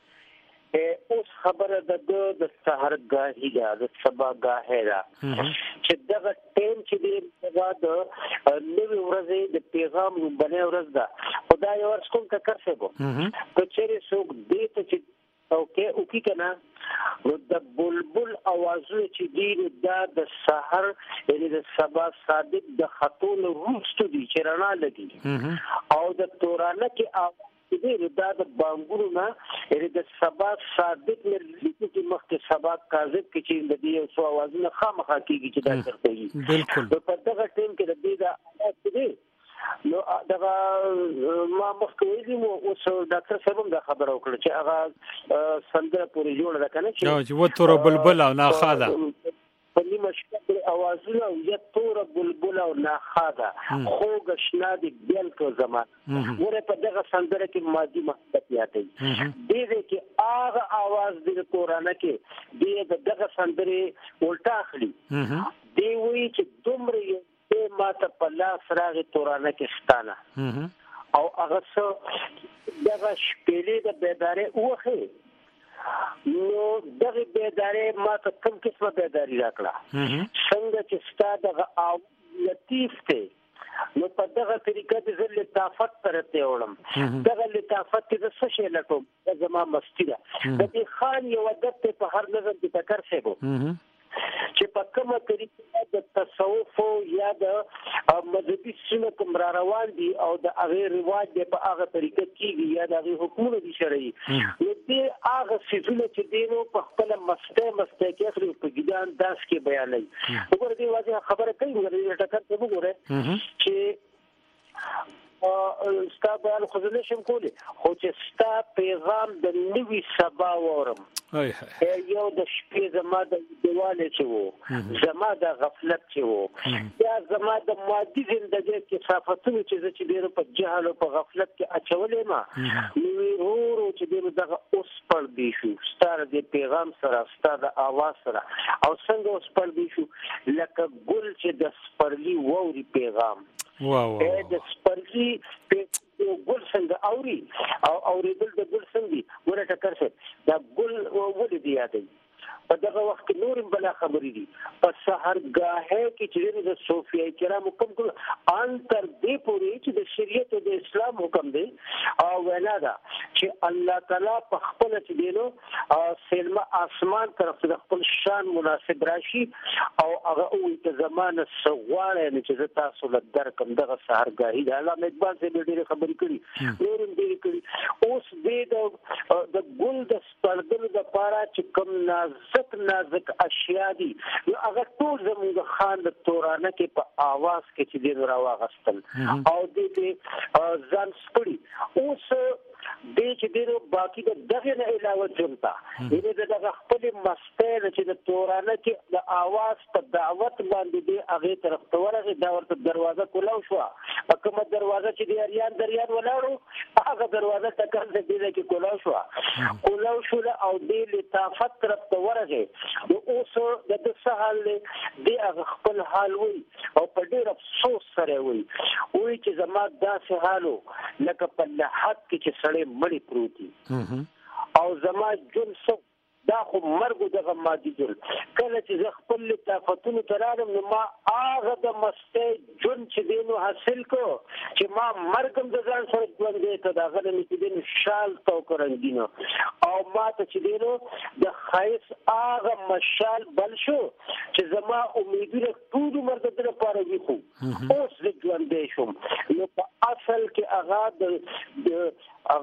Speaker 10: اوس خبره د د سحرګاهی دا د سباګاهی دا چې دغه ټیم چې دی د نوې ورځې د پیغام باندې ورځ ده خدای ورسکم کا کرسه بو ته چیرې څوک دې ته چې اوکې او کی کنه د بلبل आवाजونه چې دی دا د سحر یعنی د سبا صادق د خطون روستو دي چې رڼا لګي او د تورانه کې دې دا د بانګونو نه یعنی د سبا صادق لري چې مخکې سبا کاذب کې چې د دې څو اوازونه خامخا کیږي چې دا کوي بالکل په دغه ټیم کې د دې دا دې نو دا ما مخکې ویلي مو اوس ډاکټر صاحب دا خبره وکړه چې هغه سندره پورې جوړه ده کنه
Speaker 6: چې و تور بلبل او ناخاده
Speaker 10: په نیمه شپه اوازونه یا تور بلبل او ناخاده خو غشنا دی بالکل زمان ورته په دغه سندره کې ماضی محبت یادي دې کې هغه आवाज د قرآن کې دې دغه سندره ولټا اخلي دی وی چې دومره یې ماته په لاس راغی قرآن کې ستانه او هغه څه دغه شپېلې د بیدارې اوخه نو دغه بیدارې ما ته کوم قسمه بیداری راکړه څنګه چې ستاسو دغه او لطیف ته نو په دغه طریقه د زل لطافت ترته وړم دغه لطافت د څه شي لټوم د زما مستی ده د دې خان یو عادت په هر نظر کې تکر شي بو چې په کومه طریقه د تصوف یا د مذهبي سنت کوم را روان دي او د هغه رواج په هغه طریقه کېږي یا د هغه حکومت دي شرعي نو دې هغه سيزونه چې دینو په خپل مسته مسته کې اخلي په ګیدان داس کې بیانوي وګوره دې واځي خبره کوي وګوره ټکر ته وګوره چې ستا بیان خو زه نشم کولی خو چې ستا پیغام د نوي سبا وورم یو د شپې زما د دیواله چې وو زما د غفلت چې وو یا زما د مادي زندګۍ کې صفاتونه چې زه چې ډېر په جهل او په غفلت کې اچولې ما نو ورو چې ډېر دغه اوس پر دی شو ستاره د پیغام سره ستاره د आवाज سره او څنګه اوس پر دی شو لکه ګل چې د سپرلی ووري پیغام
Speaker 6: واو
Speaker 10: د سپرلی یو ګل څنګه اوري او اورېدل د ګل څنګه ګوره ټکر شه دا ګل ولې دی یادې په دغه وخت کې نورم بلا خبرې دي په سحرګاه کې چې د صوفیای کرام کوم کوم ان تر دې پورې چې د شریعت او د اسلام حکم دی او وینا دا چې الله تعالی په خپل چې دینو سلمه اسمان طرف د خپل شان مناسب راشي او هغه او د زمانه سغواړي نه چې تاسو له درکم دغه سحرګاهي د علامه اقبال څخه ډېر خبرې کړي نورم ډېر کړي اوس دې د ګل د سپړدل د پاره چې کوم ناز نازک اشیاء دي نو هغه ټول زموږ خان د تورانه کې په आवाज کې چې دی راوغستل او دې کې ځان سپړي اوس دې چې دی باقي د دغه نه علاوه جنتا دې دغه خپل مستل چې د تورانه کې د आवाज په دعوت باندې دی هغه طرف ته ورغی دا ورته دروازه کولاو شو په کومه دروازه چې دی اریان دریان ولاړو هغه دروازه ټکر دې کې کولاو شو کولاو شو او دې لطافت طرف ته ورغی نو اوس د څه حال دی هغه خپل حال وي او په ډېر افسوس سره وي وي چې زما داسې حالو لکه په لحد کې چې سړی مړی پروتي او زما جون سو دا خو مرګ دغه مادي جل کله چې زه خپل لطافتونو ترالم نو ما هغه د مستې جون چې دینو حاصل کو چې ما مرګم د ځان سره ژوندې ته دا غل نه چې دین شال تو کرنګینو او ما ته چې دینو د خایس هغه مشال بل شو چې زما امیدونه ټول مرګ د لپاره وي خو اوس د ژوندې شوم نو په اصل کې هغه د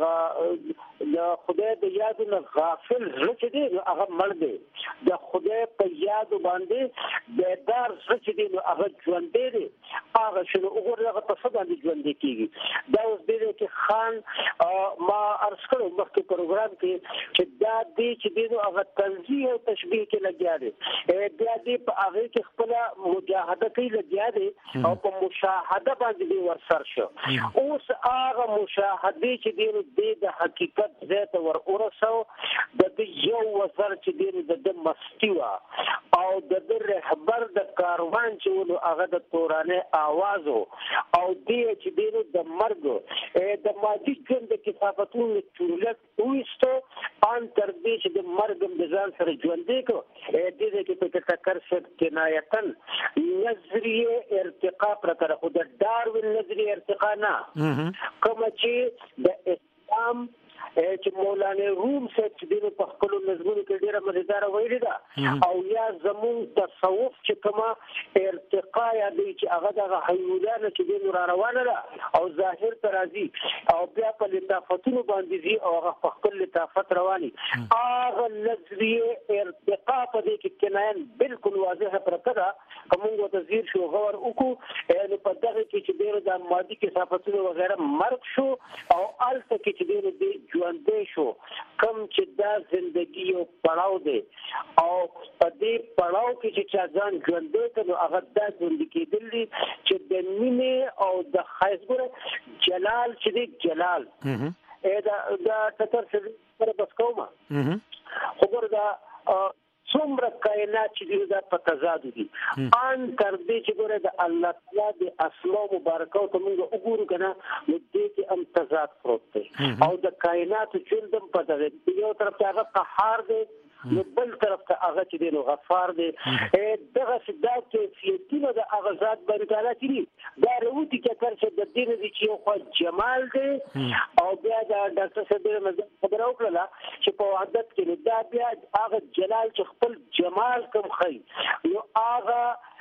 Speaker 10: هغه د خدای د یاد نه غافل زړه دی هغه مړ دی د خدای په یاد باندې بیدار زړه دی هغه ژوند دی هغه شنو وګورغه په څه باندې ژوند کیږي دا اوس دې کې خان ما ارز کړو مخکې پروګرام کې چې دا دې چې دې هغه تنزیه او تشبیه کې لګیا دی بیا دې په هغه کې خپل مجاهده کوي لګیا دی او په مشاهده باندې ورسر شو اوس هغه مشاهده چې دې د حقیقت ذات ور اورسو د دې یو وزر چې دې د مستیوا او د رهبر د کاروان چې ولو هغه د تورانه आवाज او دې چې دې د مرګ د مادي ژوند د کثافتونو ټولت وېستو ان تر دې چې د مرګ د ځان سره ژوندې کو دې کې په تکر شت کنایتن نظریه ارتقا پر طرف د داروین نظریه ارتقا نه کوم چې د اسلام چې مولانا روم چې دینو په خپل نظمونو کې ډیره مزیدار ویلي ده او یا زمون تصوف چې کما ارتقا یا دی چې هغه د حیولانو چې دینو را روانه ده او ظاهر ترازی او بیا په لطافتونو باندې دي او هغه په خپل لطافت رواني هغه نظریه ارتقا په دې کې کناین بالکل واضحه پرکړه کومه تذیر شو غور وکړو یعنی په دغه کې چې ډیره د مادي کثافتونو وغیرہ مرګ شو او الته کې چې ډیره دی ژوندې شو کوم چې دا ژوندۍ یو پړاو دی او په دې پړاو کې چې چا ځان ژوندې کړي هغه دا ژوندۍ کېدل دي چې د مینې او د خیزګره جلال چې دی جلال اې دا دا تر څه بس کومه خو ګوردا څومره کائنات چې دا په تضاد دي ان تر دې چې ګوره د الله تعالی د اسماء مبارکه او موږ وګورو کنه نو دې کې هم تضاد پروت دی او د کائنات ژوندم په دغه یو طرف ته هغه قهار دی نو بل طرف ته هغه چې دی نو غفار دی دغه صدات کیفیتونه د هغه ذات باندې تعالی کړي دا وروتي چې کار چې د دین دي چې خو جمال دی او بیا د ډاکټر صاحب خبرو کړله چې په عادت کې دا بیا هغه جلال چې خپل جمال کوم خي نو هغه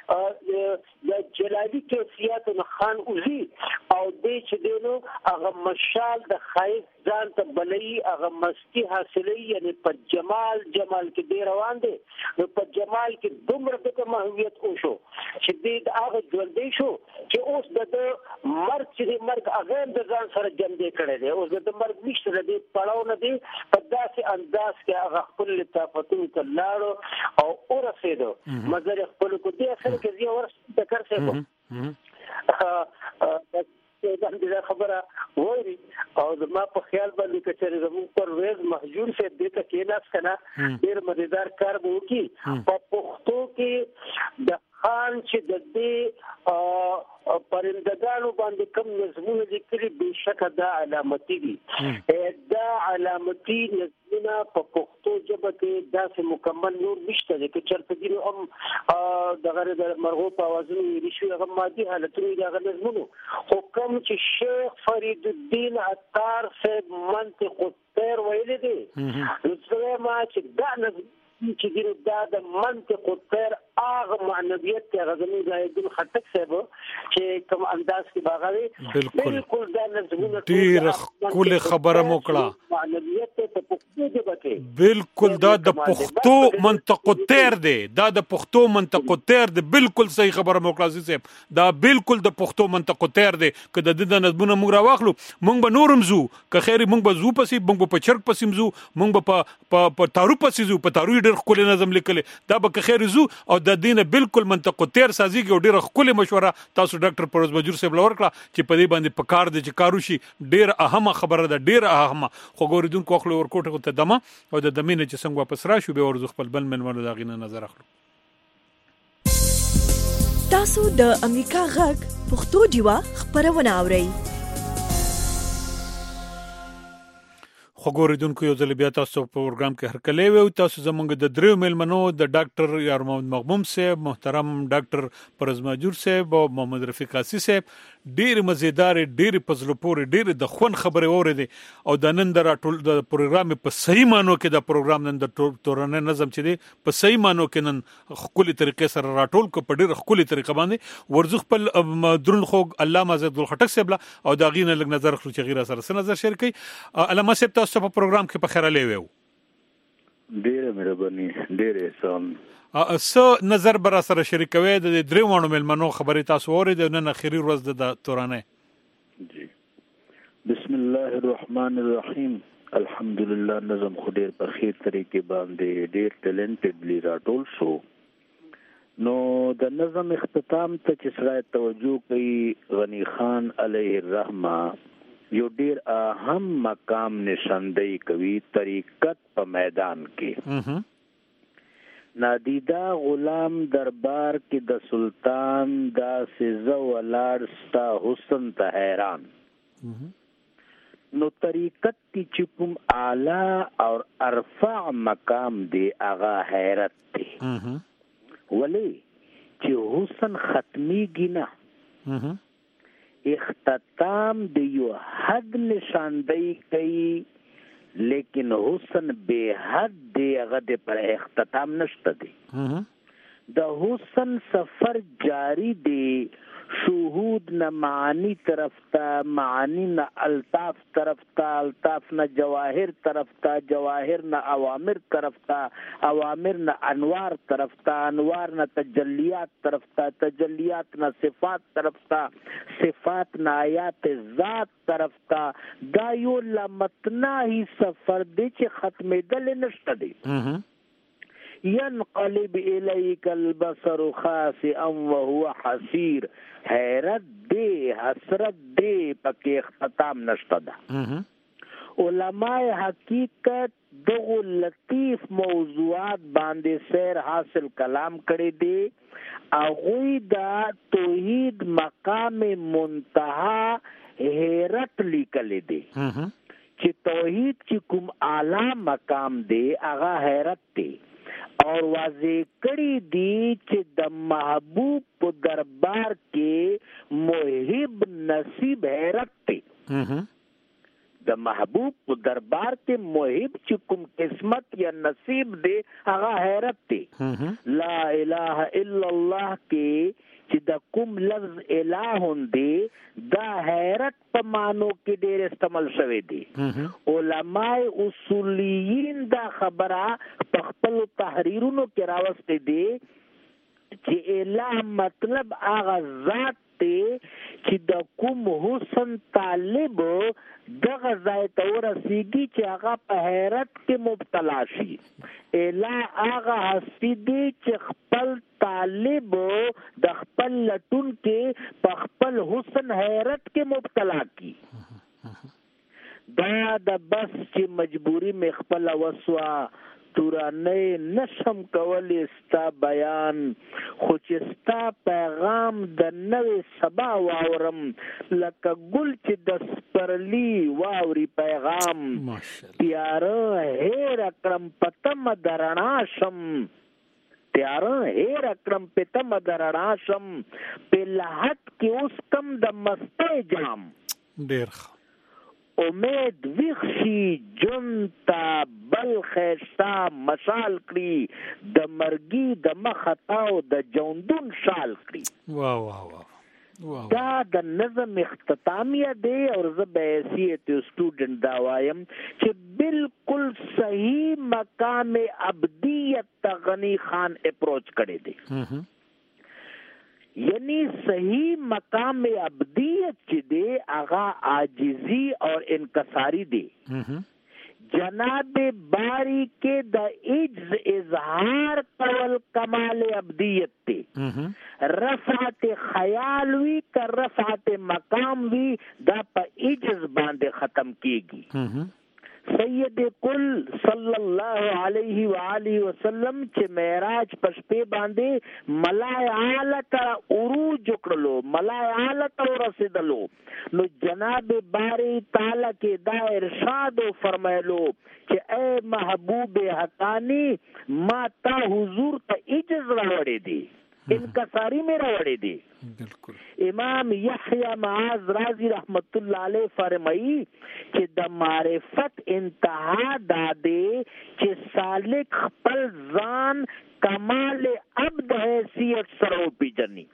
Speaker 10: د جلالي کیفیت خان اوزي او دې چې دینو هغه مشال د خایف ځان ته بلې هغه مستی حاصلې یعنی په جمال جمال کې دی روان دي نو په جمال کې دومره د ماهویت او شو چې دې هغه ژوندې شو چې اوس د مرګ چې مرګ هغه د ځان سره جمع کړي دي اوس د مرګ نشته دې پړاو نه دي په داسې انداز کې هغه خپل لطافتونو ته لاړو او ورسېدو مګر خپل کو دې اصل کې زیات ورسته کار څه دا خبره وایي او زما په خیال باندې چې زموږ پر ورځ محجور شه دې ته کې ناس کنه ډیر مزیدار کار وو کی په پښتو کې د خان چې د دې پرندگانو باندې کم نظمونه لیکلي بهشکه دا علامتي دي. دا علامتي نظمونه په پښتو ژبه کې داسې مکمل نور نشته چې چېرته دي هم دغه د مرغو په اوازونو ویلي شوي هغه مادي حالتونه دي هغه نظمونو. خو کوم چې شیخ فرید الدین عطار صاحب منطق الطير ویلي دي نو څه ما چې دا نظم چې ګیرو دا د منطق الطير هغه معنویت ته غزنی زاهدین خټک صاحب چې کوم انداز کې باغوي بالکل دا نظمونه
Speaker 6: ډیر کول خبره موکړه
Speaker 10: معنویت ته پښتو دی بکې
Speaker 6: بالکل دا د پښتو منطق الطير دی دا د پښتو منطق الطير دی بالکل صحیح خبره موکړه صاحب دا بالکل د پښتو منطق الطير دی که د دې نظمونه موږ راواخلو موږ به نورم زو که خیر موږ به زو پسې موږ په چرګ پسې زو موږ به په تارو پسې زو په تارو ډیر خپل نظم لیکل دا به که خیر زو او د دینه بالکل منطق الطير سازيږي او ډیره خپل مشوره تاسو ډاکټر پروز مجور صاحب لور کړه چې په دې باندې پکار دي چې کارو شي ډیره اهمه خبره ده ډیره اهمه خو ګوریدونکو خپل ورکوټه ته دمه او د دمینه چې څنګه واپس راشو به ورزخ خپل بل منونو دا غینه نظر اخلو.
Speaker 1: تاسو د امریکا غږ پښتو ډیوا خبرونه اورئ.
Speaker 6: خو ګوریدونکو یو ځل بیا تاسو په پروګرام کې هرکلی وو تاسو زمونږ د دریو میلمنو د ډاکټر یار محمد مغموم صاحب محترم ډاکټر پروز مجور صاحب او محمد رفیق قاسی صاحب ډیر مزیدار ډیر پزلو پورې ډیر د خون خبره اوریدې او د نن د راټول د پروګرام په صحیح مانو کې د پروګرام نن د تورانه نظم چې دی په صحیح مانو کې نن خولي طریقې سره راټول کو په ډیر خولي طریقه باندې ورزخ خپل درون خو علامه عزت الخټک صاحب او دا غینه لګ نظر خو چې غیره سره نظر شیر کړي علامه صاحب تاسو په پروګرام کې په خیره لوي
Speaker 9: ډیر مهرباني ډیر احسان
Speaker 6: سو نظر برا سره شریکوي د درې وانو ملمنو خبرې تاسو اورید نن اخیری ورځ د تورانه
Speaker 9: جی بسم الله الرحمن الرحیم الحمدلله نظم خو ډیر په خیر طریقې باندې ډیر ټیلنټډلی راټول شو نو د نظم اختتام ته چې سره توجه کوي غنی خان علیه الرحمه یو ډیر اهم مقام نشاندهی کوي طریقت په میدان کې نادیدا غلام دربار کې د سلطان دا سزا ولار ستا حسن ته حیران نو طریقت کی چکم اعلی اور ارفع مقام دی اغا حیرت دی ولی چې حسن ختمی گینا اختتام دی یو حد نشاندهی کوي لیکن حسن بے حد دی هغه د پر اختتام نشته دی د حسن سفر جاری دی شهود نه معنی طرف ته معنی نه الطاف طرف ته الطاف نه جواهر طرف ته جواهر نه اوامر طرف ته اوامر نه انوار طرف ته انوار نه تجلیات طرف ته تجلیات نه صفات طرف ته صفات نه آیات ذات طرف ته دا یو لمتنا هی سفر دی چې ختمېدل نشته دی ينقلب الیک البصر خاسئا وهو حسیر حیرت دی حسرت دی پکې اختتام نشته ده علماء حقیقت دغه لطیف موضوعات باندې سیر حاصل کلام کړي دي اغوی دا توحید مقام منتها حیرت لیکل دي چې توحید چې کوم اعلی مقام دی هغه حیرت دی اور واضح کړي دي چې د محبوب په دربار کې محب نصیب حیرت دی د محبوب په دربار کې محب چې کوم قسمت یا نصیب دی هغه حیرت دی لا اله الا الله کې چې د کوم لفظ الہ دی دا حیرت په معنی کې ډېر استعمال شوی دی علماء اصولیین دا خبره په خپل تحریرونو کې راوستي دي چې الہ مطلب هغه ذات دی چې د کوم حسن طالب دغه ځای ته ورسیږي چې هغه په حیرت کې مبتلا شي الہ هغه هستی دی چې خپل طالب د خپل لټون کې په خپل حسن حیرت کې مبتلا کی دا د بس چې مجبوری مې خپل وسوا تورانه نشم کولی ستا بیان خو چې ستا پیغام د نوې سبا واورم لکه ګل چې د سپرلی واوري پیغام تیاره هیر اکرم پتم درنا شم تیاره هیر اکرم پتم درنا شم په لحد کې اوس کم د مستی جام
Speaker 6: ډیر
Speaker 9: امید ویخشی جنتا بل خیشتا مشال کړي د مرګي د مخطاو د جوندون شال کړي
Speaker 6: واه واه واه
Speaker 9: دا د نظم اختتامیه دی او زه به حیثیت سټوډنټ دا وایم چې بالکل صحیح مقام ابدیت ته غنی خان اپروچ کړی دی یعنی صحیح مقام ابدیت چې دی هغه عاجزی اور انکساری دی جناب باری کې د عجز اظهار کول کمال ابدیت دی رفعت خیال وی که رفعت مقام وی دا په عجز باندې ختم کیږي سید کل صلی الله علیه و آله وسلم چې معراج په شپې باندې ملای اعلی ته عروج کړلو ملای اعلی ته رسیدلو نو جناب باری تعالی کې دا ارشاد فرمایلو چې اے محبوب حقانی ما تا حضور ته عجز راوړې دي انکساری میں راوڑے دی امام یحییٰ معاذ رازی رحمت اللہ علیہ فرمائی چې د معرفت انتہا دادے چې سالک خپل ځان کمال عبد حیثیت سره پیژني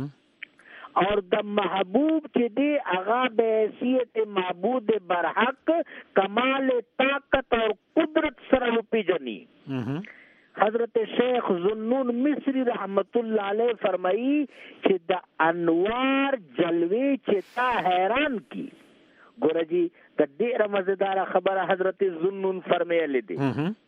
Speaker 9: اور د محبوب چې دی هغه به حیثیت معبود برحق کمال طاقت اور قدرت سره پیژني حضرت شیخ ذوالنون مصری رحمت اللہ علیہ فرمائی کہ دا انوار جلوے چې تا حیران کی ګوره جی د ډیره مزیدار خبره حضرت ذوالنون فرمایلی دی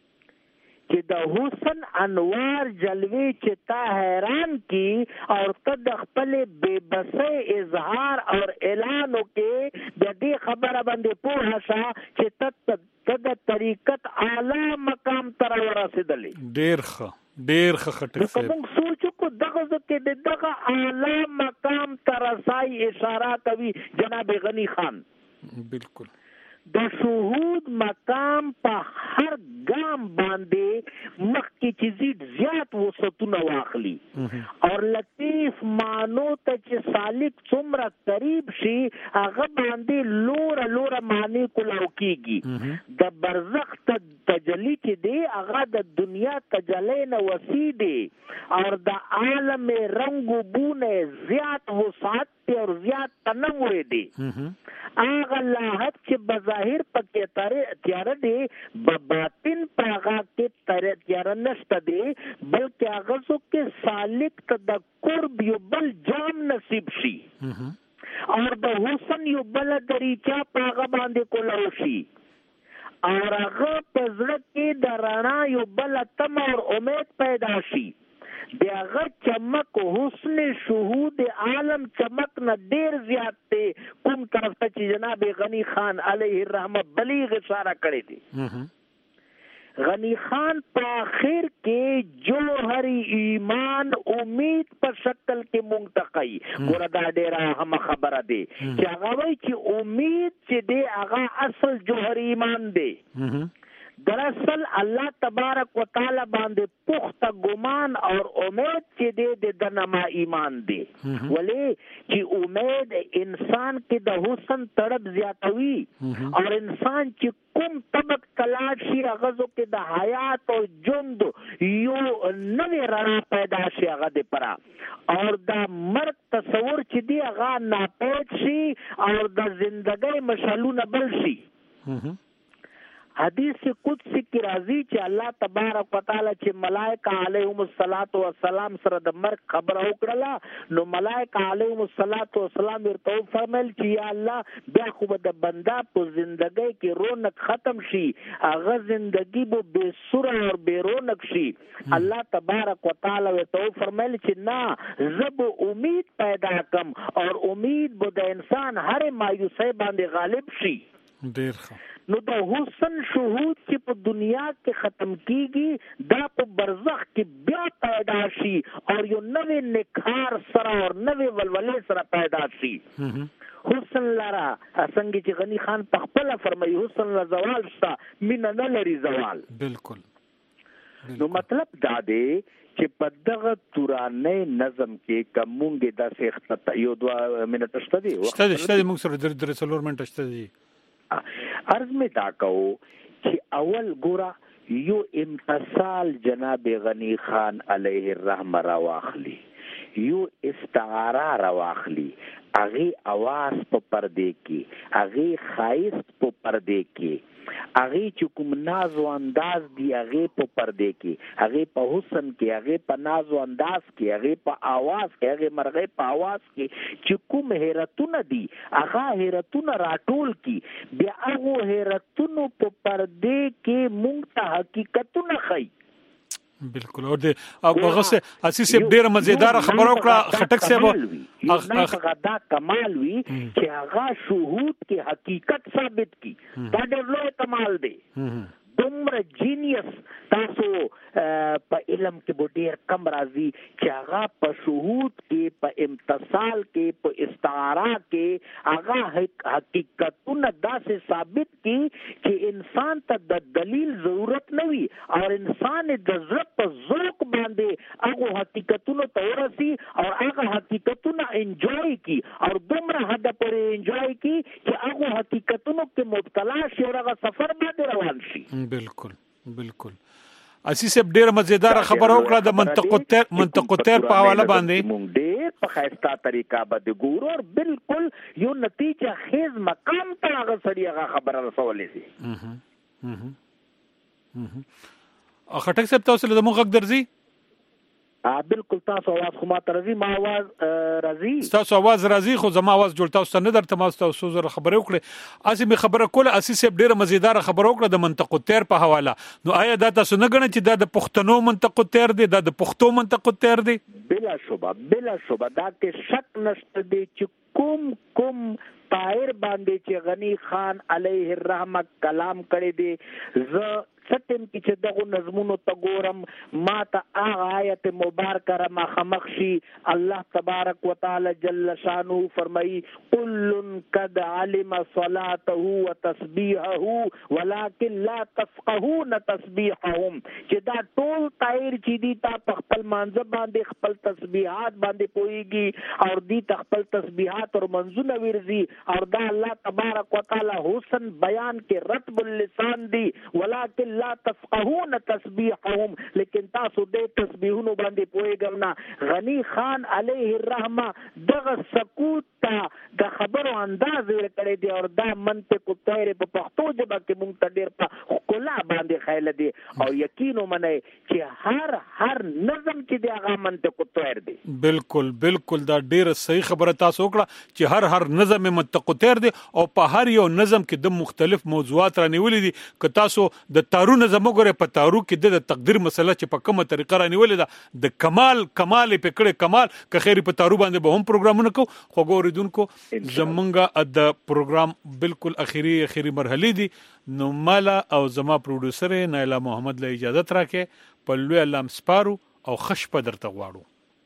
Speaker 9: چې د حسن انوار جلوے چې تا حیران کی اور ته د خپل بے بسی اظہار اور اعلان وکې د دې خبره باندې پوه شه چې ته د طریقت اعلی مقام تر ورسېدلې
Speaker 6: ډیر ښه ډیر ښه خټک صاحب
Speaker 9: موږ سوچو کو دغه ځکه د دغه اعلی مقام تر رسای اشاره کوي جناب غنی خان
Speaker 6: بالکل
Speaker 9: د شهود مقام په هر ګام باندې مخکې چې زیات وسطونه واخلي اور لطیف مانو ته چې سالک څومره قریب شي هغه باندې لور لور معنی کولاو کیږي د برزخ تجلی چې دی هغه د دنیا تجلی نه وسیع دی اور د عالم رنگ و بونه زیات وسعت اور زیات تنوع دی هغه لاحت چې بظاهر پکې تیار دی بباطن پاغا کې تیار نشته دی بلکې هغه څوک کې سالک ته د قرب یو بل جام نصیب شي اور د حسن یو بل دریچا پاغا باندې کولاو شي اور هغه په زړه کې د رڼا یو بل تم اور امید پیدا شي د هغه چمک حسن شهود عالم چمک نه ډیر زیات دی کوم طرف ته چې جناب غنی خان علیه الرحمه بلیغ اشاره کړی دی غنی خان په اخر کې جوهری ایمان امید په شکل کې منتقی وردا ډیر هم خبره دی چې هغه وایي چې امید چې دی هغه اصل جوهری ایمان دی دراصل الله تبارک وتعالى باندې پخته ګمان اور امید چې دې د دنما ایمان دی ولی چې امید انسان کې د حسن طلب زیاتوي اور انسان چې کوم طبق تلاش شي هغه کې د حیات او ژوند یو نوې رڼا پیدا شي هغه د پرا اور د مرګ تصور چې دی هغه ناپید شي اور د ژوندۍ مشالونه بل شي حدیث قدسی کی راضی چې الله تبارک وتعالى چې ملائکه علیهم الصلاۃ والسلام سره د مرګ خبر وکړه نو ملائکه علیهم الصلاۃ والسلام ورته فرمایل چې یا الله بیا خو د بندا په ژوندۍ کې رونق ختم شي هغه ژوندۍ به بے سر اور بے رونق شي الله تبارک وتعالى ورته فرمایل چې نه زب امید پیدا کم اور امید به د انسان هر مایوسۍ باندې غالب شي
Speaker 6: ډیر ښه
Speaker 9: نو د حسن شهود چې په دنیا کې ختم کیږي دا په برزخ کې بیا پیدا شي او یو نوې نکار سره او نوې ولولې سره پیدا شي. حسن لرا څنګه چې غنی خان په خپل فرمایي حسن لا زوال شته مين نه لري زوال.
Speaker 6: بالکل.
Speaker 9: نو مطلب دا دی چې په دغه تورانه نظم کې کومګه د سخت یو دوا منټ شته دی
Speaker 6: شته شته موږ سره در در څلور منټ شته دی.
Speaker 9: عرض میں دا کہو کہ اول گورا یو امتصال جناب غنی خان علیہ الرحمہ رواخلی یو استعارہ رواخلی اغی آواز په پردے کی اغی خایست په پردے کی اغی چکم ناز و انداز دی اغی په پردے کی اغی په حسن کی اغی په ناز و انداز کی اغی په آواز کی اغی مرغی په آواز کی چکم حیرتون دی اغا حیرتون راټول کی بیا اغو حیرتون په پردے کی مونږ ته حقیقتون خی.
Speaker 6: بالکل. اور د هغه سه اساس ډیره مزیدار خبرو کړه خټک صاحب
Speaker 9: هغه دا کمال وی چې هغه شهود کې حقیقت ثابت کی دا ډېر لوی کمال دی. دومره جینیس تاسو په علم کې به ډېر کم راځي چې هغه په شهود کې په امتصال کې په استعاره کې هغه حقیقتونه داسې ثابت کی چې انسان ته د دلیل ضرورت نه وي او انسان د زړه په ذوق باندې هغه حقیقتونه ته ورسي او هغه حقیقتونه انجوای کی او دومره حد پورې انجوای کی چې هغه حقیقتونو کې مبتلا شي او هغه سفر باندې روان شي.
Speaker 6: بالکل بالکل. اسی سب ډیره مزیدار خبره وکړه د منطقو تیر منطقو تیر په حواله باندې
Speaker 9: مونږ ډیر په خاصه طریقه باندې ګورو او بالکل یو نتیجه خیز مقام ته هغه سړي هغه خبره رسولې دي.
Speaker 6: اه اه اه خټک صاحب تاسو له موږ غږ درځي؟
Speaker 9: ا بالکل تاسو आवाज خو ما ترځي ما आवाज راځي
Speaker 6: تاسو आवाज راځي خو زما आवाज جوړ تاسو نه درته ما تاسو زره خبره وکړه اسی می خبره کوله اسی سب ډیره مزیدار خبره وکړه د منطقو تیر په حواله. نو آیا دا تاسو نه غنئ چې دا د پښتنو منطقو تیر دی دا د پښتو منطقو تیر دی؟
Speaker 9: بلا شوبه بلا شوبه دا کې شک نشته دی چې کوم کوم طاهر باندې چې غنی خان علیه الرحمه کلام کړی دی ز ستم کی چې دغه نظمونو ته ګورم ما ته هغه آیت مبارکه را مخمخ شي الله تبارک وتعالى جل شانه فرمایي كل قد علم صلاته وتسبيحه ولكن لا تفقهون تسبيحهم چې دا ټول طاهر چې دي تا په خپل مانځ باندې خپل تسبیحات باندې پويږي او دي خپل تسبیحات او منځونه ورزي او دا الله تبارک وتعالى حسن بیان کې رتب اللسان دي ولكن لا تفقهون تسبيحهم لیکن تاسو دې تسبیحونو باندې پوهیږئ نه. غنی خان علیه الرحمه دغه سکوت ته د خبرو انداز ورکړی دی او دا منطق تیر په پښتو ژبه کې مونږ ته ډېر په ښکلا باندې خیال دی او یقین ومنئ چې هر هر نظم چې دی هغه منطق تیر دی.
Speaker 6: بالکل بالکل دا ډېره صحیح خبره تاسو وکړه چې هر هر نظم منطق تیر دی او په هر یو نظم کې د مختلف موضوعات رانیولې دي. که تاسو د تارو نظم وګورئ په تارو کې د تقدیر مسله چې په کومه طریقه رانیولې ده د کمال کمال په کړه کمال که خیر په تارو باندې به هم پروګرامونه کو خو ګوریدونکو زمونږه د پروګرام بالکل اخیری اخیری مرحله دي. نو مالا او زما پروډوسر نایلا محمد له اجازه راکې په لوی علام سپارو او خش په درته غواړو.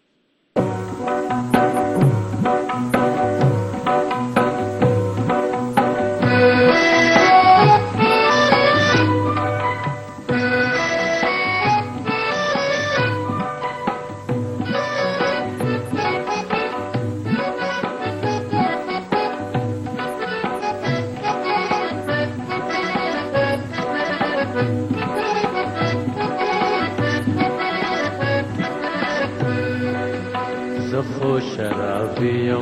Speaker 11: شرابیم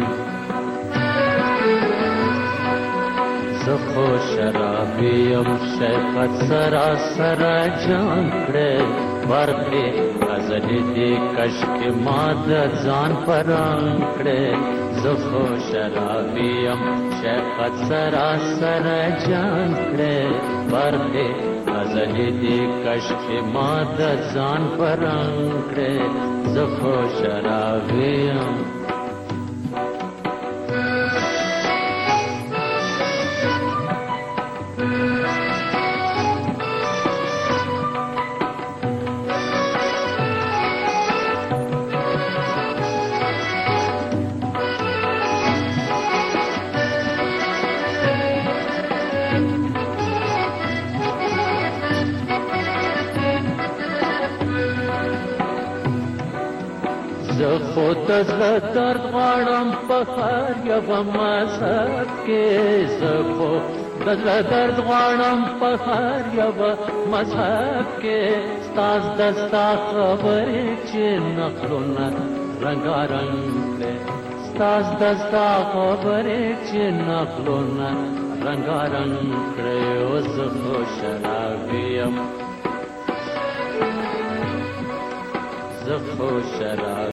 Speaker 11: زخو شرابیم شیخت سراسر جان کړه ورته ازلی دی کشک ماد ځان پران کړه زخو شرابیم شیخت سراسر جان کړه ورته ازلی دی کشک ماد ځان پران کړه زخو شرابیم زه خو د زړه درد غواړم په هر یوه مذهب کې زه خو د زړه درد غواړم په هر یوه مذهب کې ستا زده ستا خبرې چې نقلونه رنګارنګ کړې ستا زده ستا خبرې چې نقلونه رنګارنګ کړې او زه خو شرابي یم زه خو شرابي